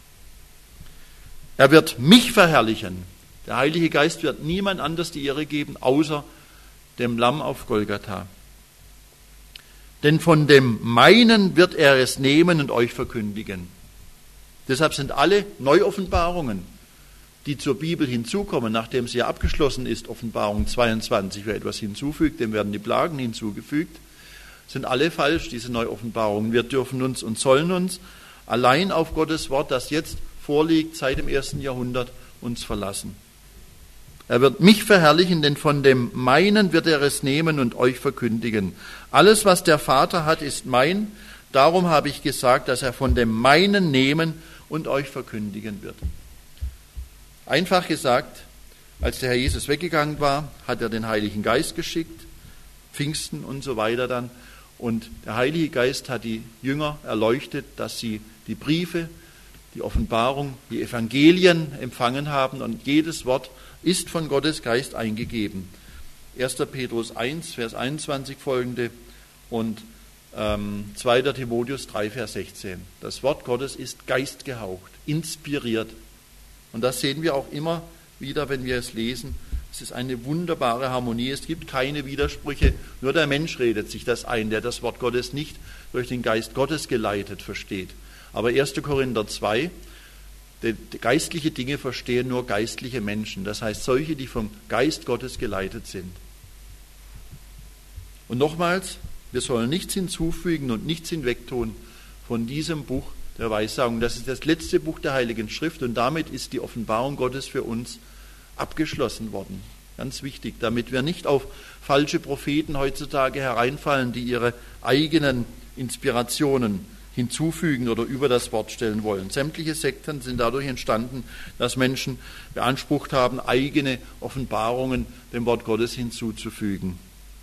Er wird mich verherrlichen. Der Heilige Geist wird niemand anders die Ehre geben, außer dem Lamm auf Golgatha. Denn von dem meinen wird er es nehmen und euch verkündigen. Deshalb sind alle Neuoffenbarungen, die zur Bibel hinzukommen, nachdem sie ja abgeschlossen ist, Offenbarung zweiundzwanzig, wer etwas hinzufügt, dem werden die Plagen hinzugefügt, sind alle falsch, diese Neuoffenbarungen. Wir dürfen uns und sollen uns allein auf Gottes Wort, das jetzt vorliegt, seit dem ersten Jahrhundert, uns verlassen. Er wird mich verherrlichen, denn von dem meinen wird er es nehmen und euch verkündigen. Alles, was der Vater hat, ist mein. Darum habe ich gesagt, dass er von dem meinen nehmen und euch verkündigen wird. Einfach gesagt, als der Herr Jesus weggegangen war, hat er den Heiligen Geist geschickt, Pfingsten und so weiter dann. Und der Heilige Geist hat die Jünger erleuchtet, dass sie die Briefe, die Offenbarung, die Evangelien empfangen haben. Und jedes Wort ist von Gottes Geist eingegeben. erster Petrus eins, Vers einundzwanzig folgende und ähm, zweiter Timotheus drei, Vers sechzehn. Das Wort Gottes ist geistgehaucht, inspiriert. Und das sehen wir auch immer wieder, wenn wir es lesen. Es ist eine wunderbare Harmonie. Es gibt keine Widersprüche. Nur der Mensch redet sich das ein, der das Wort Gottes nicht durch den Geist Gottes geleitet versteht. Aber erster Korinther zwei, die, die geistliche Dinge verstehen nur geistliche Menschen. Das heißt, solche, die vom Geist Gottes geleitet sind. Und nochmals, wir sollen nichts hinzufügen und nichts hinwegtun von diesem Buch der Weissagung. Das ist das letzte Buch der Heiligen Schrift und damit ist die Offenbarung Gottes für uns abgeschlossen worden. Ganz wichtig, damit wir nicht auf falsche Propheten heutzutage hereinfallen, die ihre eigenen Inspirationen hinzufügen oder über das Wort stellen wollen. Sämtliche Sekten sind dadurch entstanden, dass Menschen beansprucht haben, eigene Offenbarungen dem Wort Gottes hinzuzufügen.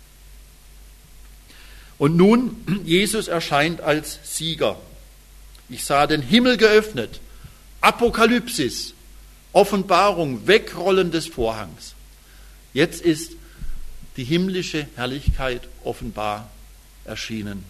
Und nun, Jesus erscheint als Sieger. Ich sah den Himmel geöffnet, Apokalypsis, Offenbarung, Wegrollen des Vorhangs. Jetzt ist die himmlische Herrlichkeit offenbar erschienen.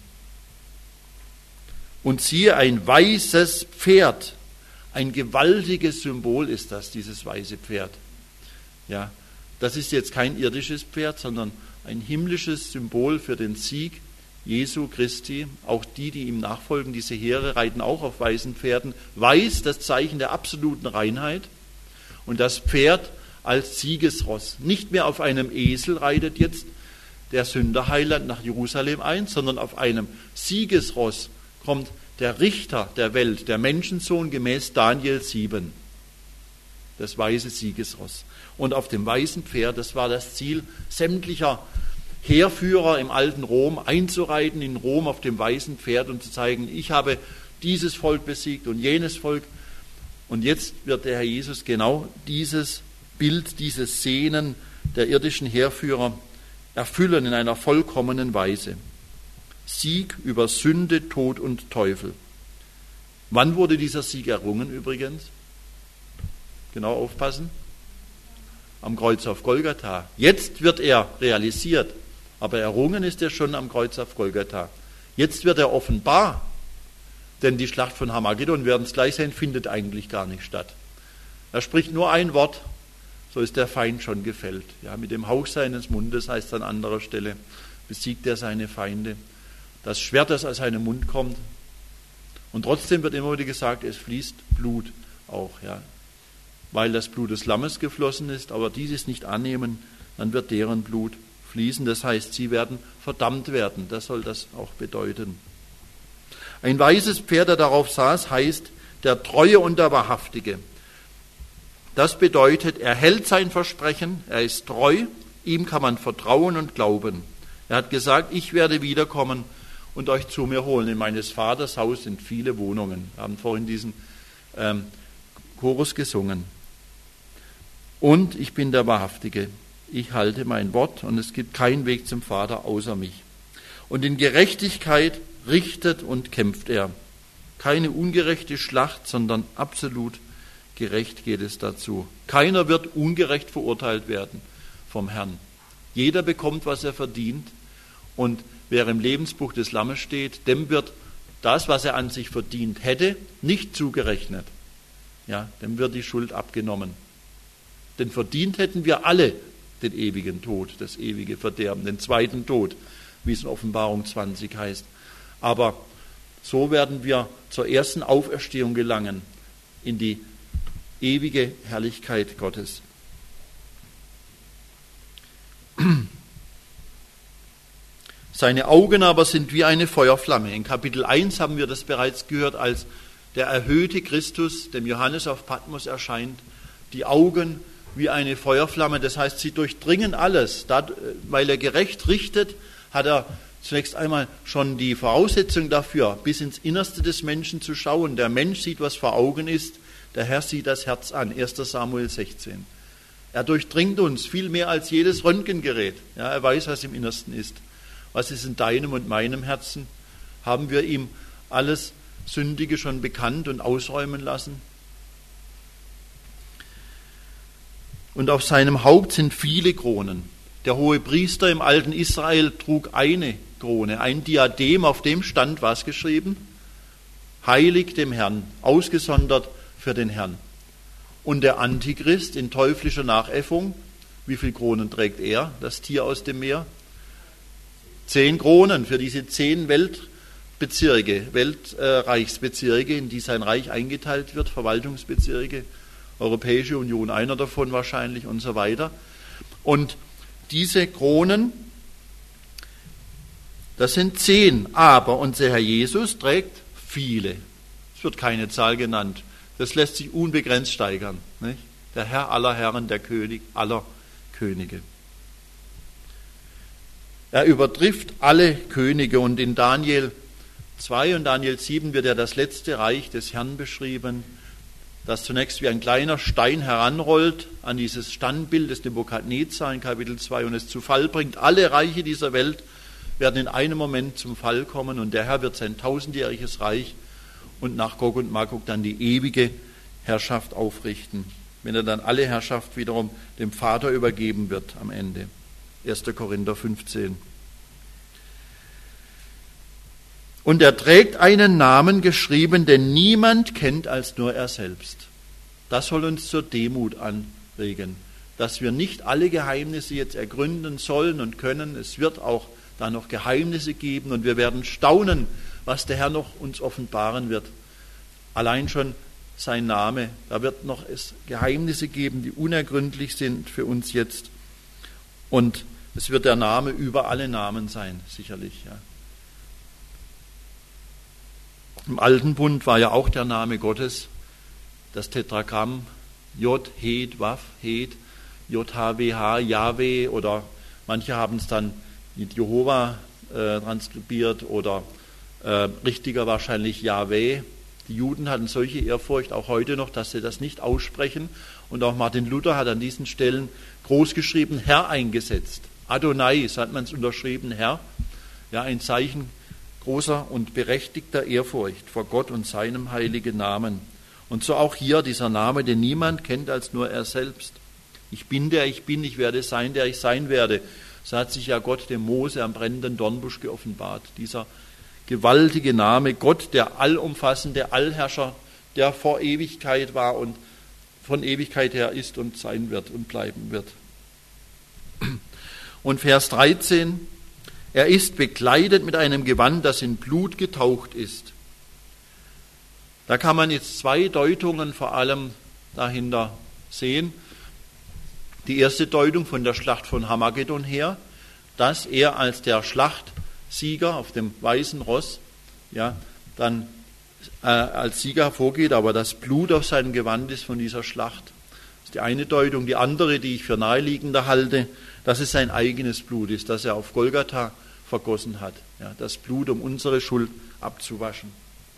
Und siehe, ein weißes Pferd, ein gewaltiges Symbol ist das, dieses weiße Pferd. Ja, das ist jetzt kein irdisches Pferd, sondern ein himmlisches Symbol für den Sieg Jesu Christi. Auch die, die ihm nachfolgen, diese Heere, reiten auch auf weißen Pferden. Weiß, das Zeichen der absoluten Reinheit. Und das Pferd als Siegesross. Nicht mehr auf einem Esel reitet jetzt der Sünderheiland nach Jerusalem ein, sondern auf einem Siegesross kommt der Richter der Welt, der Menschensohn gemäß Daniel sieben. Das weiße Siegesross. Und auf dem weißen Pferd, das war das Ziel sämtlicher Heerführer im alten Rom, einzureiten in Rom auf dem weißen Pferd und zu zeigen, ich habe dieses Volk besiegt und jenes Volk. Und jetzt wird der Herr Jesus genau dieses Bild, dieses Sehnen der irdischen Heerführer erfüllen in einer vollkommenen Weise. Sieg über Sünde, Tod und Teufel. Wann wurde dieser Sieg errungen übrigens? Genau aufpassen. Am Kreuz auf Golgatha. Jetzt wird er realisiert, aber errungen ist er schon am Kreuz auf Golgatha. Jetzt wird er offenbar, denn die Schlacht von Harmagedon, werden es gleich sehen, findet eigentlich gar nicht statt. Er spricht nur ein Wort, so ist der Feind schon gefällt. Ja, mit dem Hauch seines Mundes, heißt es an anderer Stelle, besiegt er seine Feinde. Das Schwert, das aus seinem Mund kommt. Und trotzdem wird immer wieder gesagt, es fließt Blut auch, ja. Weil das Blut des Lammes geflossen ist, aber dieses nicht annehmen, dann wird deren Blut fließen. Das heißt, sie werden verdammt werden. Das soll das auch bedeuten. Ein weißes Pferd, der darauf saß, heißt der Treue und der Wahrhaftige. Das bedeutet, er hält sein Versprechen, er ist treu, ihm kann man vertrauen und glauben. Er hat gesagt, ich werde wiederkommen und euch zu mir holen. In meines Vaters Haus sind viele Wohnungen. Wir haben vorhin diesen ähm, Chorus gesungen. Und ich bin der Wahrhaftige. Ich halte mein Wort und es gibt keinen Weg zum Vater außer mich. Und in Gerechtigkeit richtet und kämpft er. Keine ungerechte Schlacht, sondern absolut gerecht geht es dazu. Keiner wird ungerecht verurteilt werden vom Herrn. Jeder bekommt, was er verdient. Und wer im Lebensbuch des Lammes steht, dem wird das, was er an sich verdient hätte, nicht zugerechnet. Ja, dem wird die Schuld abgenommen. Denn verdient hätten wir alle den ewigen Tod, das ewige Verderben, den zweiten Tod, wie es in Offenbarung zwanzig heißt. Aber so werden wir zur ersten Auferstehung gelangen, in die ewige Herrlichkeit Gottes. Seine Augen aber sind wie eine Feuerflamme. In Kapitel eins haben wir das bereits gehört, als der erhöhte Christus dem Johannes auf Patmos erscheint. Die Augen wie eine Feuerflamme, das heißt, sie durchdringen alles. Da, weil er gerecht richtet, hat er zunächst einmal schon die Voraussetzung dafür, bis ins Innerste des Menschen zu schauen. Der Mensch sieht, was vor Augen ist, der Herr sieht das Herz an. erster Samuel sechzehn. Er durchdringt uns viel mehr als jedes Röntgengerät. Ja, er weiß, was im Innersten ist. Was ist in deinem und meinem Herzen? Haben wir ihm alles Sündige schon bekannt und ausräumen lassen? Und auf seinem Haupt sind viele Kronen. Der hohe Priester im alten Israel trug eine Krone, ein Diadem, auf dem stand was geschrieben? Heilig dem Herrn, ausgesondert für den Herrn. Und der Antichrist in teuflischer Nachäffung, wie viele Kronen trägt er, das Tier aus dem Meer? Zehn Kronen für diese zehn Weltbezirke, Weltreichsbezirke, in die sein Reich eingeteilt wird, Verwaltungsbezirke, Europäische Union, einer davon wahrscheinlich und so weiter. Und diese Kronen, das sind zehn, aber unser Herr Jesus trägt viele. Es wird keine Zahl genannt. Das lässt sich unbegrenzt steigern. Nicht? Der Herr aller Herren, der König aller Könige. Er übertrifft alle Könige und in Daniel zwei und Daniel sieben wird ja das letzte Reich des Herrn beschrieben, das zunächst wie ein kleiner Stein heranrollt an dieses Standbild des Nebukadnezar in Kapitel zwei und es zu Fall bringt. Alle Reiche dieser Welt werden in einem Moment zum Fall kommen und der Herr wird sein tausendjähriges Reich und nach Gog und Magog dann die ewige Herrschaft aufrichten, wenn er dann alle Herrschaft wiederum dem Vater übergeben wird am Ende. erster Korinther fünfzehn. Und er trägt einen Namen geschrieben, den niemand kennt als nur er selbst. Das soll uns zur Demut anregen, dass wir nicht alle Geheimnisse jetzt ergründen sollen und können. Es wird auch da noch Geheimnisse geben und wir werden staunen, was der Herr noch uns offenbaren wird. Allein schon sein Name, da wird noch es Geheimnisse geben, die unergründlich sind für uns jetzt. Und es wird der Name über alle Namen sein, sicherlich. Ja. Im Alten Bund war ja auch der Name Gottes, das Tetragramm Jod, Het, Waf, Het, J H W H, Yahweh oder manche haben es dann mit Jehova äh, transkribiert oder äh, richtiger wahrscheinlich Yahweh. Die Juden hatten solche Ehrfurcht auch heute noch, dass sie das nicht aussprechen. Und auch Martin Luther hat an diesen Stellen großgeschrieben Herr eingesetzt. Adonai, so hat man es unterschrieben, Herr. Ja, ein Zeichen großer und berechtigter Ehrfurcht vor Gott und seinem heiligen Namen. Und so auch hier dieser Name, den niemand kennt als nur er selbst. Ich bin der ich bin, ich werde sein, der ich sein werde. So hat sich ja Gott dem Mose am brennenden Dornbusch geoffenbart. Dieser gewaltige Name, Gott, der allumfassende Allherrscher, der vor Ewigkeit war und von Ewigkeit her ist und sein wird und bleiben wird. Und Vers dreizehn, er ist bekleidet mit einem Gewand, das in Blut getaucht ist. Da kann man jetzt zwei Deutungen vor allem dahinter sehen. Die erste Deutung von der Schlacht von Hamagedon her, dass er als der Schlachtsieger auf dem weißen Ross ja, dann äh, als Sieger hervorgeht, aber das Blut auf seinem Gewand ist von dieser Schlacht. Das ist die eine Deutung. Die andere, die ich für naheliegender halte, dass es sein eigenes Blut ist, das er auf Golgatha vergossen hat. Ja, das Blut, um unsere Schuld abzuwaschen.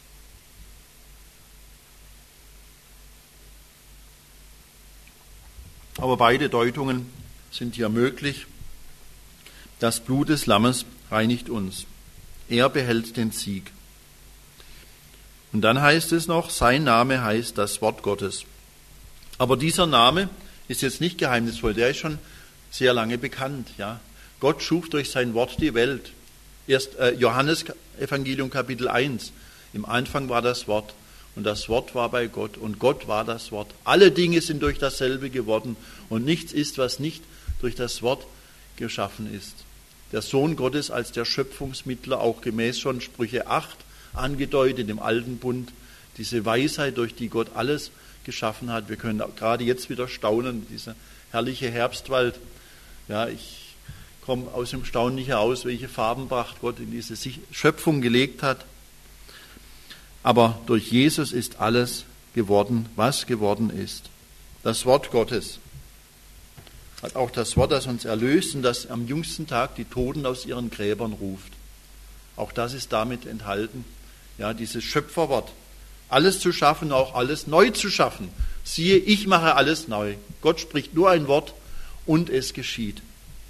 Aber beide Deutungen sind hier möglich. Das Blut des Lammes reinigt uns. Er behält den Sieg. Und dann heißt es noch, sein Name heißt das Wort Gottes. Aber dieser Name ist jetzt nicht geheimnisvoll, der ist schon sehr lange bekannt. Ja. Gott schuf durch sein Wort die Welt. Erst äh, Johannes Evangelium Kapitel eins. Im Anfang war das Wort. Und das Wort war bei Gott und Gott war das Wort. Alle Dinge sind durch dasselbe geworden und nichts ist, was nicht durch das Wort geschaffen ist. Der Sohn Gottes als der Schöpfungsmittler, auch gemäß schon Sprüche acht angedeutet im Alten Bund, diese Weisheit, durch die Gott alles geschaffen hat. Wir können gerade jetzt wieder staunen, dieser herrliche Herbstwald. Ja, ich komme aus dem Staunen nicht heraus, welche Farbenpracht Gott in diese Schöpfung gelegt hat. Aber durch Jesus ist alles geworden, was geworden ist. Das Wort Gottes hat auch das Wort, das uns erlöst und das am jüngsten Tag die Toten aus ihren Gräbern ruft. Auch das ist damit enthalten. Ja, dieses Schöpferwort. Alles zu schaffen, auch alles neu zu schaffen. Siehe, ich mache alles neu. Gott spricht nur ein Wort und es geschieht.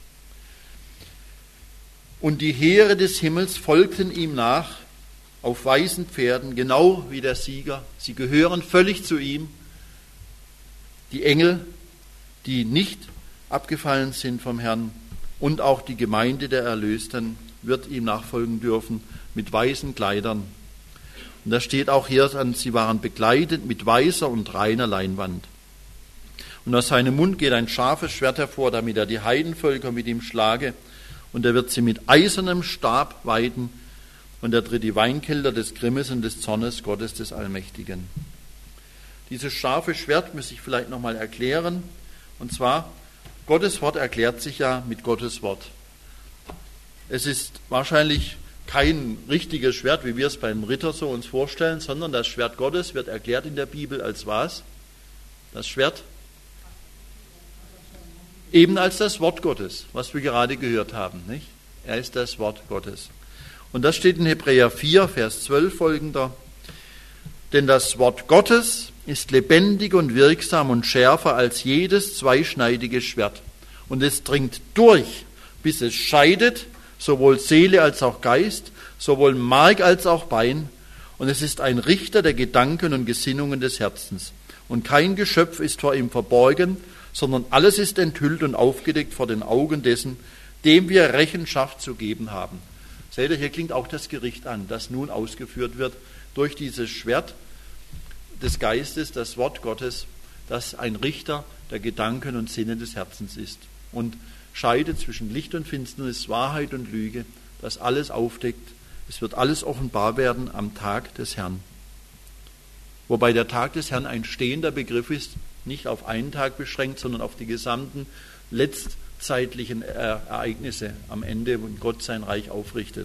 Und die Heere des Himmels folgten ihm nach, auf weißen Pferden, genau wie der Sieger. Sie gehören völlig zu ihm. Die Engel, die nicht abgefallen sind vom Herrn, und auch die Gemeinde der Erlösten wird ihm nachfolgen dürfen mit weißen Kleidern. Und da steht auch hier dann, sie waren bekleidet mit weißer und reiner Leinwand. Und aus seinem Mund geht ein scharfes Schwert hervor, damit er die Heidenvölker mit ihm schlage. Und er wird sie mit eisernem Stab weiden. Und er tritt die Weinkelter des Grimmes und des Zornes Gottes des Allmächtigen. Dieses scharfe Schwert muss ich vielleicht nochmal erklären. Und zwar, Gottes Wort erklärt sich ja mit Gottes Wort. Es ist wahrscheinlich kein richtiges Schwert, wie wir es beim Ritter so uns vorstellen, sondern das Schwert Gottes wird erklärt in der Bibel als was? Das Schwert? Eben als das Wort Gottes, was wir gerade gehört haben, nicht? Er ist das Wort Gottes. Und das steht in Hebräer vier, Vers zwölf folgender. Denn das Wort Gottes ist lebendig und wirksam und schärfer als jedes zweischneidige Schwert. Und es dringt durch, bis es scheidet, sowohl Seele als auch Geist, sowohl Mark als auch Bein. Und es ist ein Richter der Gedanken und Gesinnungen des Herzens. Und kein Geschöpf ist vor ihm verborgen, sondern alles ist enthüllt und aufgedeckt vor den Augen dessen, dem wir Rechenschaft zu geben haben. Seht ihr, hier klingt auch das Gericht an, das nun ausgeführt wird durch dieses Schwert des Geistes, das Wort Gottes, das ein Richter der Gedanken und Sinne des Herzens ist und scheidet zwischen Licht und Finsternis, Wahrheit und Lüge, das alles aufdeckt. Es wird alles offenbar werden am Tag des Herrn. Wobei der Tag des Herrn ein stehender Begriff ist, nicht auf einen Tag beschränkt, sondern auf die gesamten letztzeitlichen Ereignisse am Ende, wenn Gott sein Reich aufrichtet.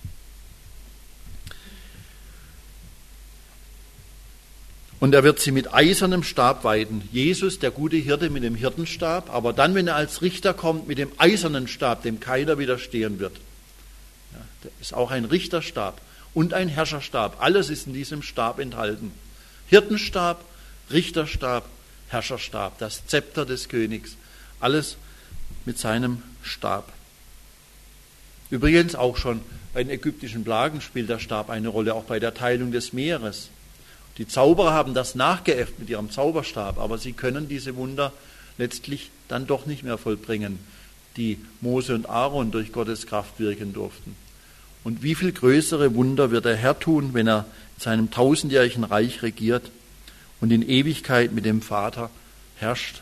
Und er wird sie mit eisernem Stab weiden. Jesus, der gute Hirte, mit dem Hirtenstab, aber dann, wenn er als Richter kommt, mit dem eisernen Stab, dem keiner widerstehen wird. Ja, das ist auch ein Richterstab und ein Herrscherstab. Alles ist in diesem Stab enthalten. Hirtenstab, Richterstab, Herrscherstab, das Zepter des Königs. Alles mit seinem Stab. Übrigens auch schon bei den ägyptischen Plagen spielt der Stab eine Rolle, auch bei der Teilung des Meeres. Die Zauberer haben das nachgeäfft mit ihrem Zauberstab, aber sie können diese Wunder letztlich dann doch nicht mehr vollbringen, die Mose und Aaron durch Gottes Kraft wirken durften. Und wie viel größere Wunder wird der Herr tun, wenn er in seinem tausendjährigen Reich regiert und in Ewigkeit mit dem Vater herrscht.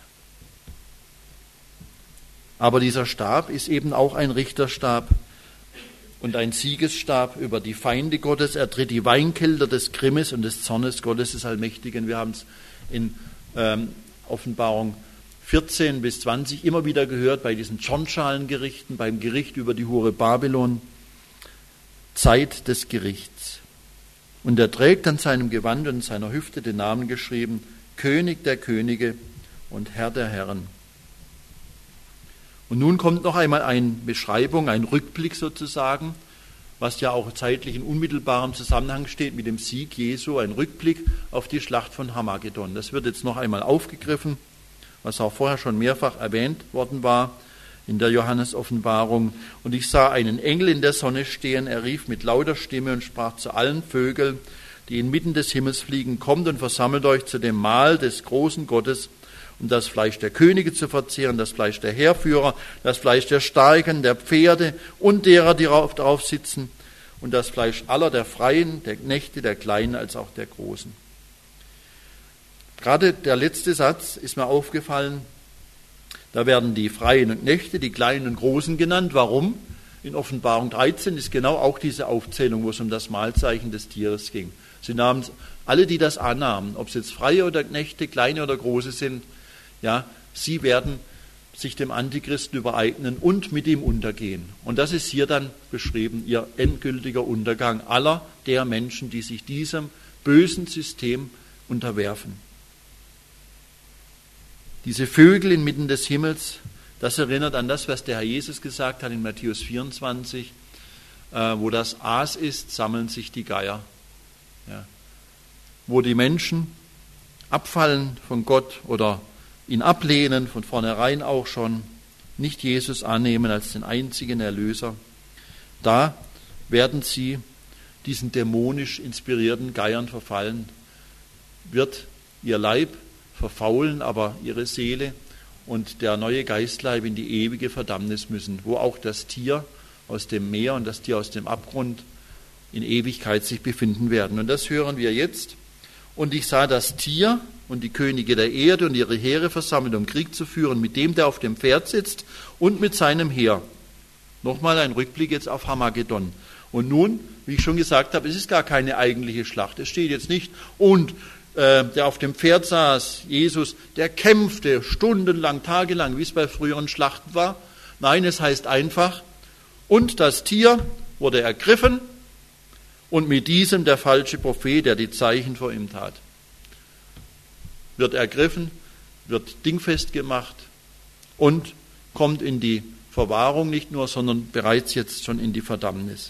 Aber dieser Stab ist eben auch ein Richterstab und ein Siegesstab über die Feinde Gottes. Er tritt die Weinkelter des Grimmes und des Zornes Gottes des Allmächtigen. Wir haben es in ähm, Offenbarung vierzehn bis zwanzig immer wieder gehört, bei diesen Zornschalengerichten, beim Gericht über die Hure Babylon. Zeit des Gerichts. Und er trägt an seinem Gewand und seiner Hüfte den Namen geschrieben, König der Könige und Herr der Herren. Und nun kommt noch einmal eine Beschreibung, ein Rückblick sozusagen, was ja auch zeitlich in unmittelbarem Zusammenhang steht mit dem Sieg Jesu, ein Rückblick auf die Schlacht von Harmagedon. Das wird jetzt noch einmal aufgegriffen, was auch vorher schon mehrfach erwähnt worden war in der Johannes-Offenbarung. Und ich sah einen Engel in der Sonne stehen, er rief mit lauter Stimme und sprach zu allen Vögeln, die inmitten des Himmels fliegen, kommt und versammelt euch zu dem Mahl des großen Gottes, um das Fleisch der Könige zu verzehren, das Fleisch der Heerführer, das Fleisch der Starken, der Pferde und derer, die darauf sitzen, und das Fleisch aller der Freien, der Knechte, der Kleinen als auch der Großen. Gerade der letzte Satz ist mir aufgefallen. Da werden die Freien und Knechte, die Kleinen und Großen genannt. Warum? In Offenbarung dreizehn ist genau auch diese Aufzählung, wo es um das Mahlzeichen des Tieres ging. Sie nahmen alle, die das annahmen, ob es jetzt Freie oder Knechte, Kleine oder Große sind, ja, sie werden sich dem Antichristen übereignen und mit ihm untergehen. Und das ist hier dann beschrieben, ihr endgültiger Untergang aller der Menschen, die sich diesem bösen System unterwerfen. Diese Vögel inmitten des Himmels, das erinnert an das, was der Herr Jesus gesagt hat in Matthäus vierundzwanzig, äh, wo das Aas ist, sammeln sich die Geier. Ja. Wo die Menschen abfallen von Gott oder ihn ablehnen, von vornherein auch schon, nicht Jesus annehmen als den einzigen Erlöser, da werden sie diesen dämonisch inspirierten Geiern verfallen, wird ihr Leib verfaulen, aber ihre Seele und der neue Geistleib in die ewige Verdammnis müssen, wo auch das Tier aus dem Meer und das Tier aus dem Abgrund in Ewigkeit sich befinden werden. Und das hören wir jetzt. Und ich sah das Tier und die Könige der Erde und ihre Heere versammelt, um Krieg zu führen, mit dem, der auf dem Pferd sitzt und mit seinem Heer. Nochmal ein Rückblick jetzt auf Harmagedon. Und nun, wie ich schon gesagt habe, es ist gar keine eigentliche Schlacht. Es steht jetzt nicht, und äh, der auf dem Pferd saß, Jesus, der kämpfte stundenlang, tagelang, wie es bei früheren Schlachten war. Nein, es heißt einfach, und das Tier wurde ergriffen und mit diesem der falsche Prophet, der die Zeichen vor ihm tat. Wird ergriffen, wird dingfest gemacht und kommt in die Verwahrung nicht nur, sondern bereits jetzt schon in die Verdammnis.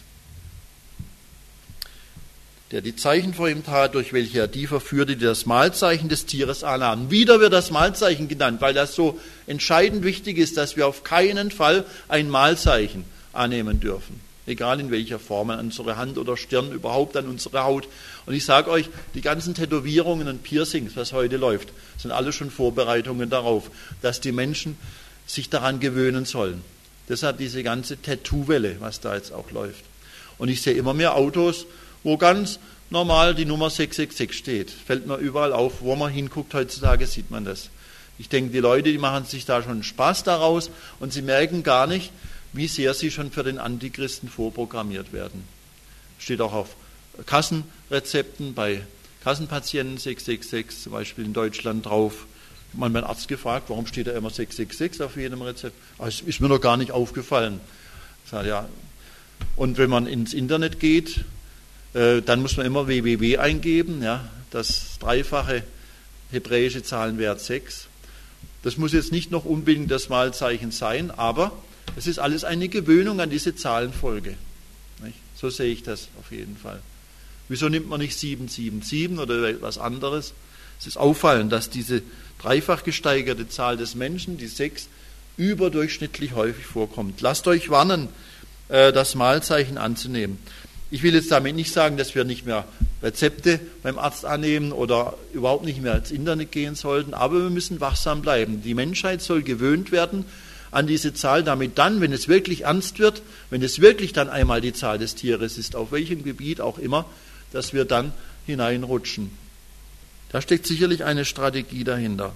Der die Zeichen vor ihm tat, durch welche er die verführte, die das Mahlzeichen des Tieres annahmen. Wieder wird das Mahlzeichen genannt, weil das so entscheidend wichtig ist, dass wir auf keinen Fall ein Mahlzeichen annehmen dürfen. Egal in welcher Form, an unsere Hand oder Stirn, überhaupt an unsere Haut. Und ich sage euch, die ganzen Tätowierungen und Piercings, was heute läuft, sind alle schon Vorbereitungen darauf, dass die Menschen sich daran gewöhnen sollen. Deshalb diese ganze Tattoo-Welle, was da jetzt auch läuft. Und ich sehe immer mehr Autos, wo ganz normal die Nummer sechs sechs sechs steht. Fällt mir überall auf, wo man hinguckt heutzutage, sieht man das. Ich denke, die Leute, die machen sich da schon Spaß daraus und sie merken gar nicht, wie sehr sie schon für den Antichristen vorprogrammiert werden. Steht auch auf Kassenrezepten bei Kassenpatienten sechs sechs sechs, zum Beispiel in Deutschland drauf. Ich habe mal meinen Arzt gefragt, warum steht da immer sechs sechs sechs auf jedem Rezept? Ah, das ist mir noch gar nicht aufgefallen. Ich sage, ja. Und wenn man ins Internet geht, äh, dann muss man immer w w w eingeben, ja, das dreifache hebräische Zahlenwert sechs. Das muss jetzt nicht noch unbedingt das Mahlzeichen sein, aber es ist alles eine Gewöhnung an diese Zahlenfolge. Nicht? So sehe ich das auf jeden Fall. Wieso nimmt man nicht sieben sieben sieben oder etwas anderes? Es ist auffallend, dass diese dreifach gesteigerte Zahl des Menschen, die sechs, überdurchschnittlich häufig vorkommt. Lasst euch warnen, das Mahlzeichen anzunehmen. Ich will jetzt damit nicht sagen, dass wir nicht mehr Rezepte beim Arzt annehmen oder überhaupt nicht mehr ins Internet gehen sollten, aber wir müssen wachsam bleiben. Die Menschheit soll gewöhnt werden an diese Zahl, damit dann, wenn es wirklich ernst wird, wenn es wirklich dann einmal die Zahl des Tieres ist, auf welchem Gebiet auch immer, dass wir dann hineinrutschen. Da steckt sicherlich eine Strategie dahinter.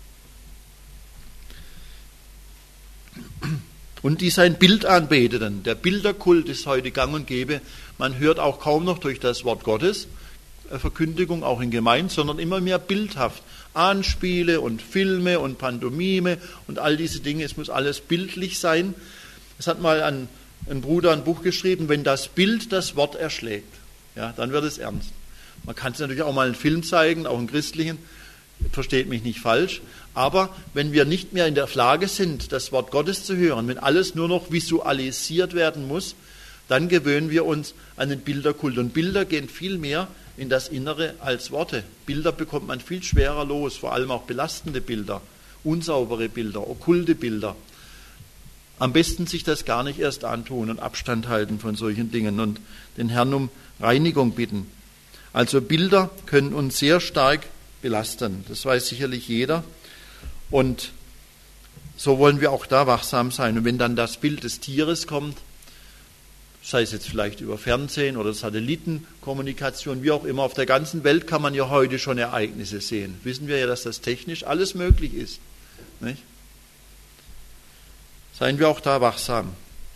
Und die sein Bild anbeteten. Der Bilderkult ist heute gang und gäbe. Man hört auch kaum noch durch das Wort Gottes Verkündigung, auch in Gemeinden, sondern immer mehr bildhaft. Anspiele und Filme und Pantomime und all diese Dinge. Es muss alles bildlich sein. Es hat mal ein, ein Bruder ein Buch geschrieben, wenn das Bild das Wort erschlägt, ja, dann wird es ernst. Man kann es natürlich auch mal einen Film zeigen, auch einen christlichen, versteht mich nicht falsch, aber wenn wir nicht mehr in der Lage sind, das Wort Gottes zu hören, wenn alles nur noch visualisiert werden muss, dann gewöhnen wir uns an den Bilderkult. Und Bilder gehen viel mehr in das Innere als Worte. Bilder bekommt man viel schwerer los, vor allem auch belastende Bilder, unsaubere Bilder, okkulte Bilder. Am besten sich das gar nicht erst antun und Abstand halten von solchen Dingen und den Herrn um Reinigung bitten. Also Bilder können uns sehr stark belasten, das weiß sicherlich jeder. Und so wollen wir auch da wachsam sein. Und wenn dann das Bild des Tieres kommt, sei es jetzt vielleicht über Fernsehen oder Satellitenkommunikation, wie auch immer, auf der ganzen Welt kann man ja heute schon Ereignisse sehen. Wissen wir ja, dass das technisch alles möglich ist. Nicht? Seien wir auch da wachsam.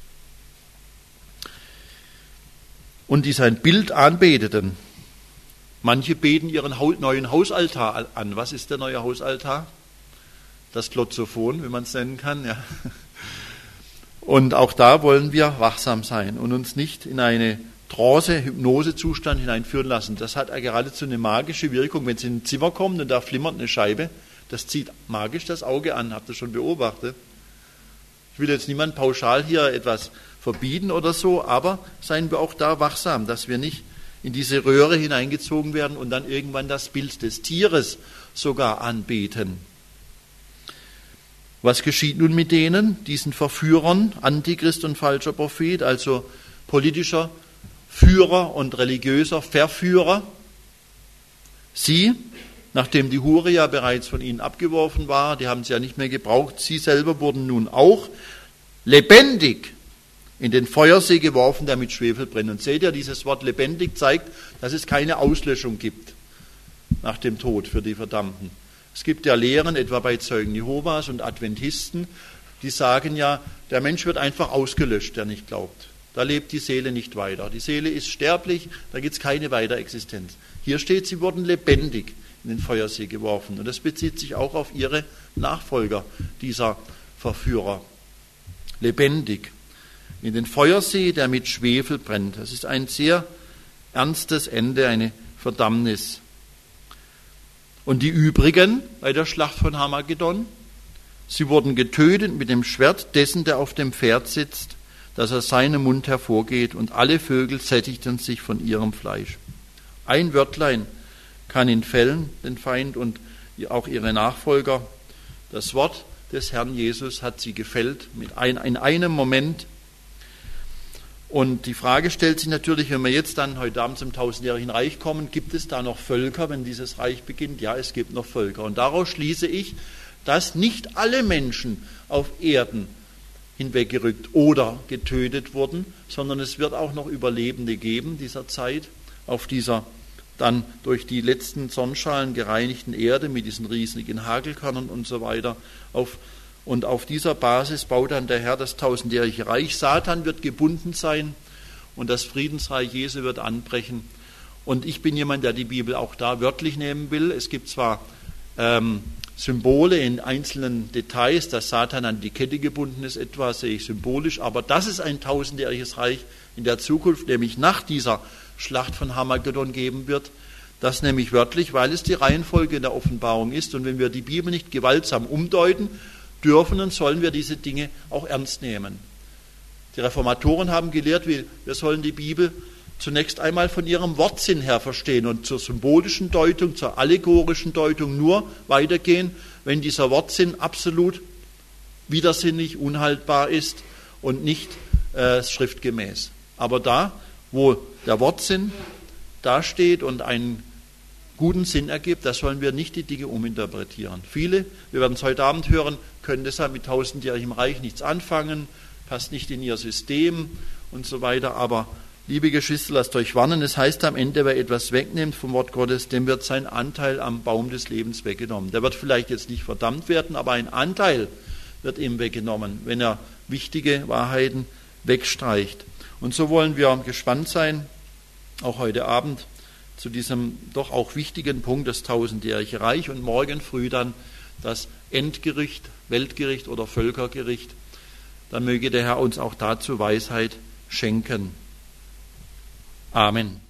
Und die sein Bild anbeteten. Manche beten ihren neuen Hausaltar an. Was ist der neue Hausaltar? Das Glotzophon, wie man es nennen kann. Ja. Und auch da wollen wir wachsam sein und uns nicht in eine Trance, Hypnosezustand hineinführen lassen. Das hat geradezu eine magische Wirkung. Wenn Sie in ein Zimmer kommen und da flimmert eine Scheibe, das zieht magisch das Auge an. Habt ihr schon beobachtet? Ich will jetzt niemand pauschal hier etwas verbieten oder so, aber seien wir auch da wachsam, dass wir nicht in diese Röhre hineingezogen werden und dann irgendwann das Bild des Tieres sogar anbeten. Was geschieht nun mit denen, diesen Verführern, Antichrist und falscher Prophet, also politischer Führer und religiöser Verführer? Sie, nachdem die Hure ja bereits von ihnen abgeworfen war, die haben sie ja nicht mehr gebraucht, sie selber wurden nun auch lebendig in den Feuersee geworfen, der mit Schwefel brennt. Und seht ihr, dieses Wort lebendig zeigt, dass es keine Auslöschung gibt nach dem Tod für die Verdammten. Es gibt ja Lehren, etwa bei Zeugen Jehovas und Adventisten, die sagen ja, der Mensch wird einfach ausgelöscht, der nicht glaubt. Da lebt die Seele nicht weiter. Die Seele ist sterblich, da gibt es keine Weiterexistenz. Hier steht, sie wurden lebendig in den Feuersee geworfen. Und das bezieht sich auch auf ihre Nachfolger, dieser Verführer. Lebendig in den Feuersee, der mit Schwefel brennt. Das ist ein sehr ernstes Ende, eine Verdammnis. Und die übrigen bei der Schlacht von Harmagedon, sie wurden getötet mit dem Schwert dessen, der auf dem Pferd sitzt, das aus seinem Mund hervorgeht, und alle Vögel sättigten sich von ihrem Fleisch. Ein Wörtlein kann ihn fällen, den Feind und auch ihre Nachfolger. Das Wort des Herrn Jesus hat sie gefällt mit ein, in einem Moment. Und die Frage stellt sich natürlich, wenn wir jetzt dann heute Abend zum tausendjährigen Reich kommen, gibt es da noch Völker, wenn dieses Reich beginnt? Ja, es gibt noch Völker. Und daraus schließe ich, dass nicht alle Menschen auf Erden hinweggerückt oder getötet wurden, sondern es wird auch noch Überlebende geben dieser Zeit auf dieser dann durch die letzten Sonnenstrahlen gereinigten Erde mit diesen riesigen Hagelkörnern und so weiter. Auf, und auf dieser Basis baut dann der Herr das tausendjährige Reich. Satan wird gebunden sein und das Friedensreich Jesu wird anbrechen. Und ich bin jemand, der die Bibel auch da wörtlich nehmen will. Es gibt zwar ähm, Symbole in einzelnen Details, dass Satan an die Kette gebunden ist, etwa sehe ich symbolisch, aber das ist ein tausendjähriges Reich in der Zukunft, nämlich nach dieser Schlacht von Harmagedon geben wird. Das nämlich wörtlich, weil es die Reihenfolge in der Offenbarung ist. Und wenn wir die Bibel nicht gewaltsam umdeuten, dürfen und sollen wir diese Dinge auch ernst nehmen. Die Reformatoren haben gelehrt, wir sollen die Bibel zunächst einmal von ihrem Wortsinn her verstehen und zur symbolischen Deutung, zur allegorischen Deutung nur weitergehen, wenn dieser Wortsinn absolut widersinnig, unhaltbar ist und nicht äh, schriftgemäß. Aber da, wo der Wortsinn dasteht und einen guten Sinn ergibt, da sollen wir nicht die Dinge uminterpretieren. Viele, wir werden es heute Abend hören, können deshalb mit tausendjährigem Reich nichts anfangen, passt nicht in ihr System und so weiter. Aber liebe Geschwister, lasst euch warnen, es heißt am Ende, wer etwas wegnimmt vom Wort Gottes, dem wird sein Anteil am Baum des Lebens weggenommen. Der wird vielleicht jetzt nicht verdammt werden, aber ein Anteil wird ihm weggenommen, wenn er wichtige Wahrheiten wegstreicht. Und so wollen wir gespannt sein, auch heute Abend, zu diesem doch auch wichtigen Punkt, das tausendjährige Reich und morgen früh dann das Endgericht, Weltgericht oder Völkergericht. Dann möge der Herr uns auch dazu Weisheit schenken. Amen.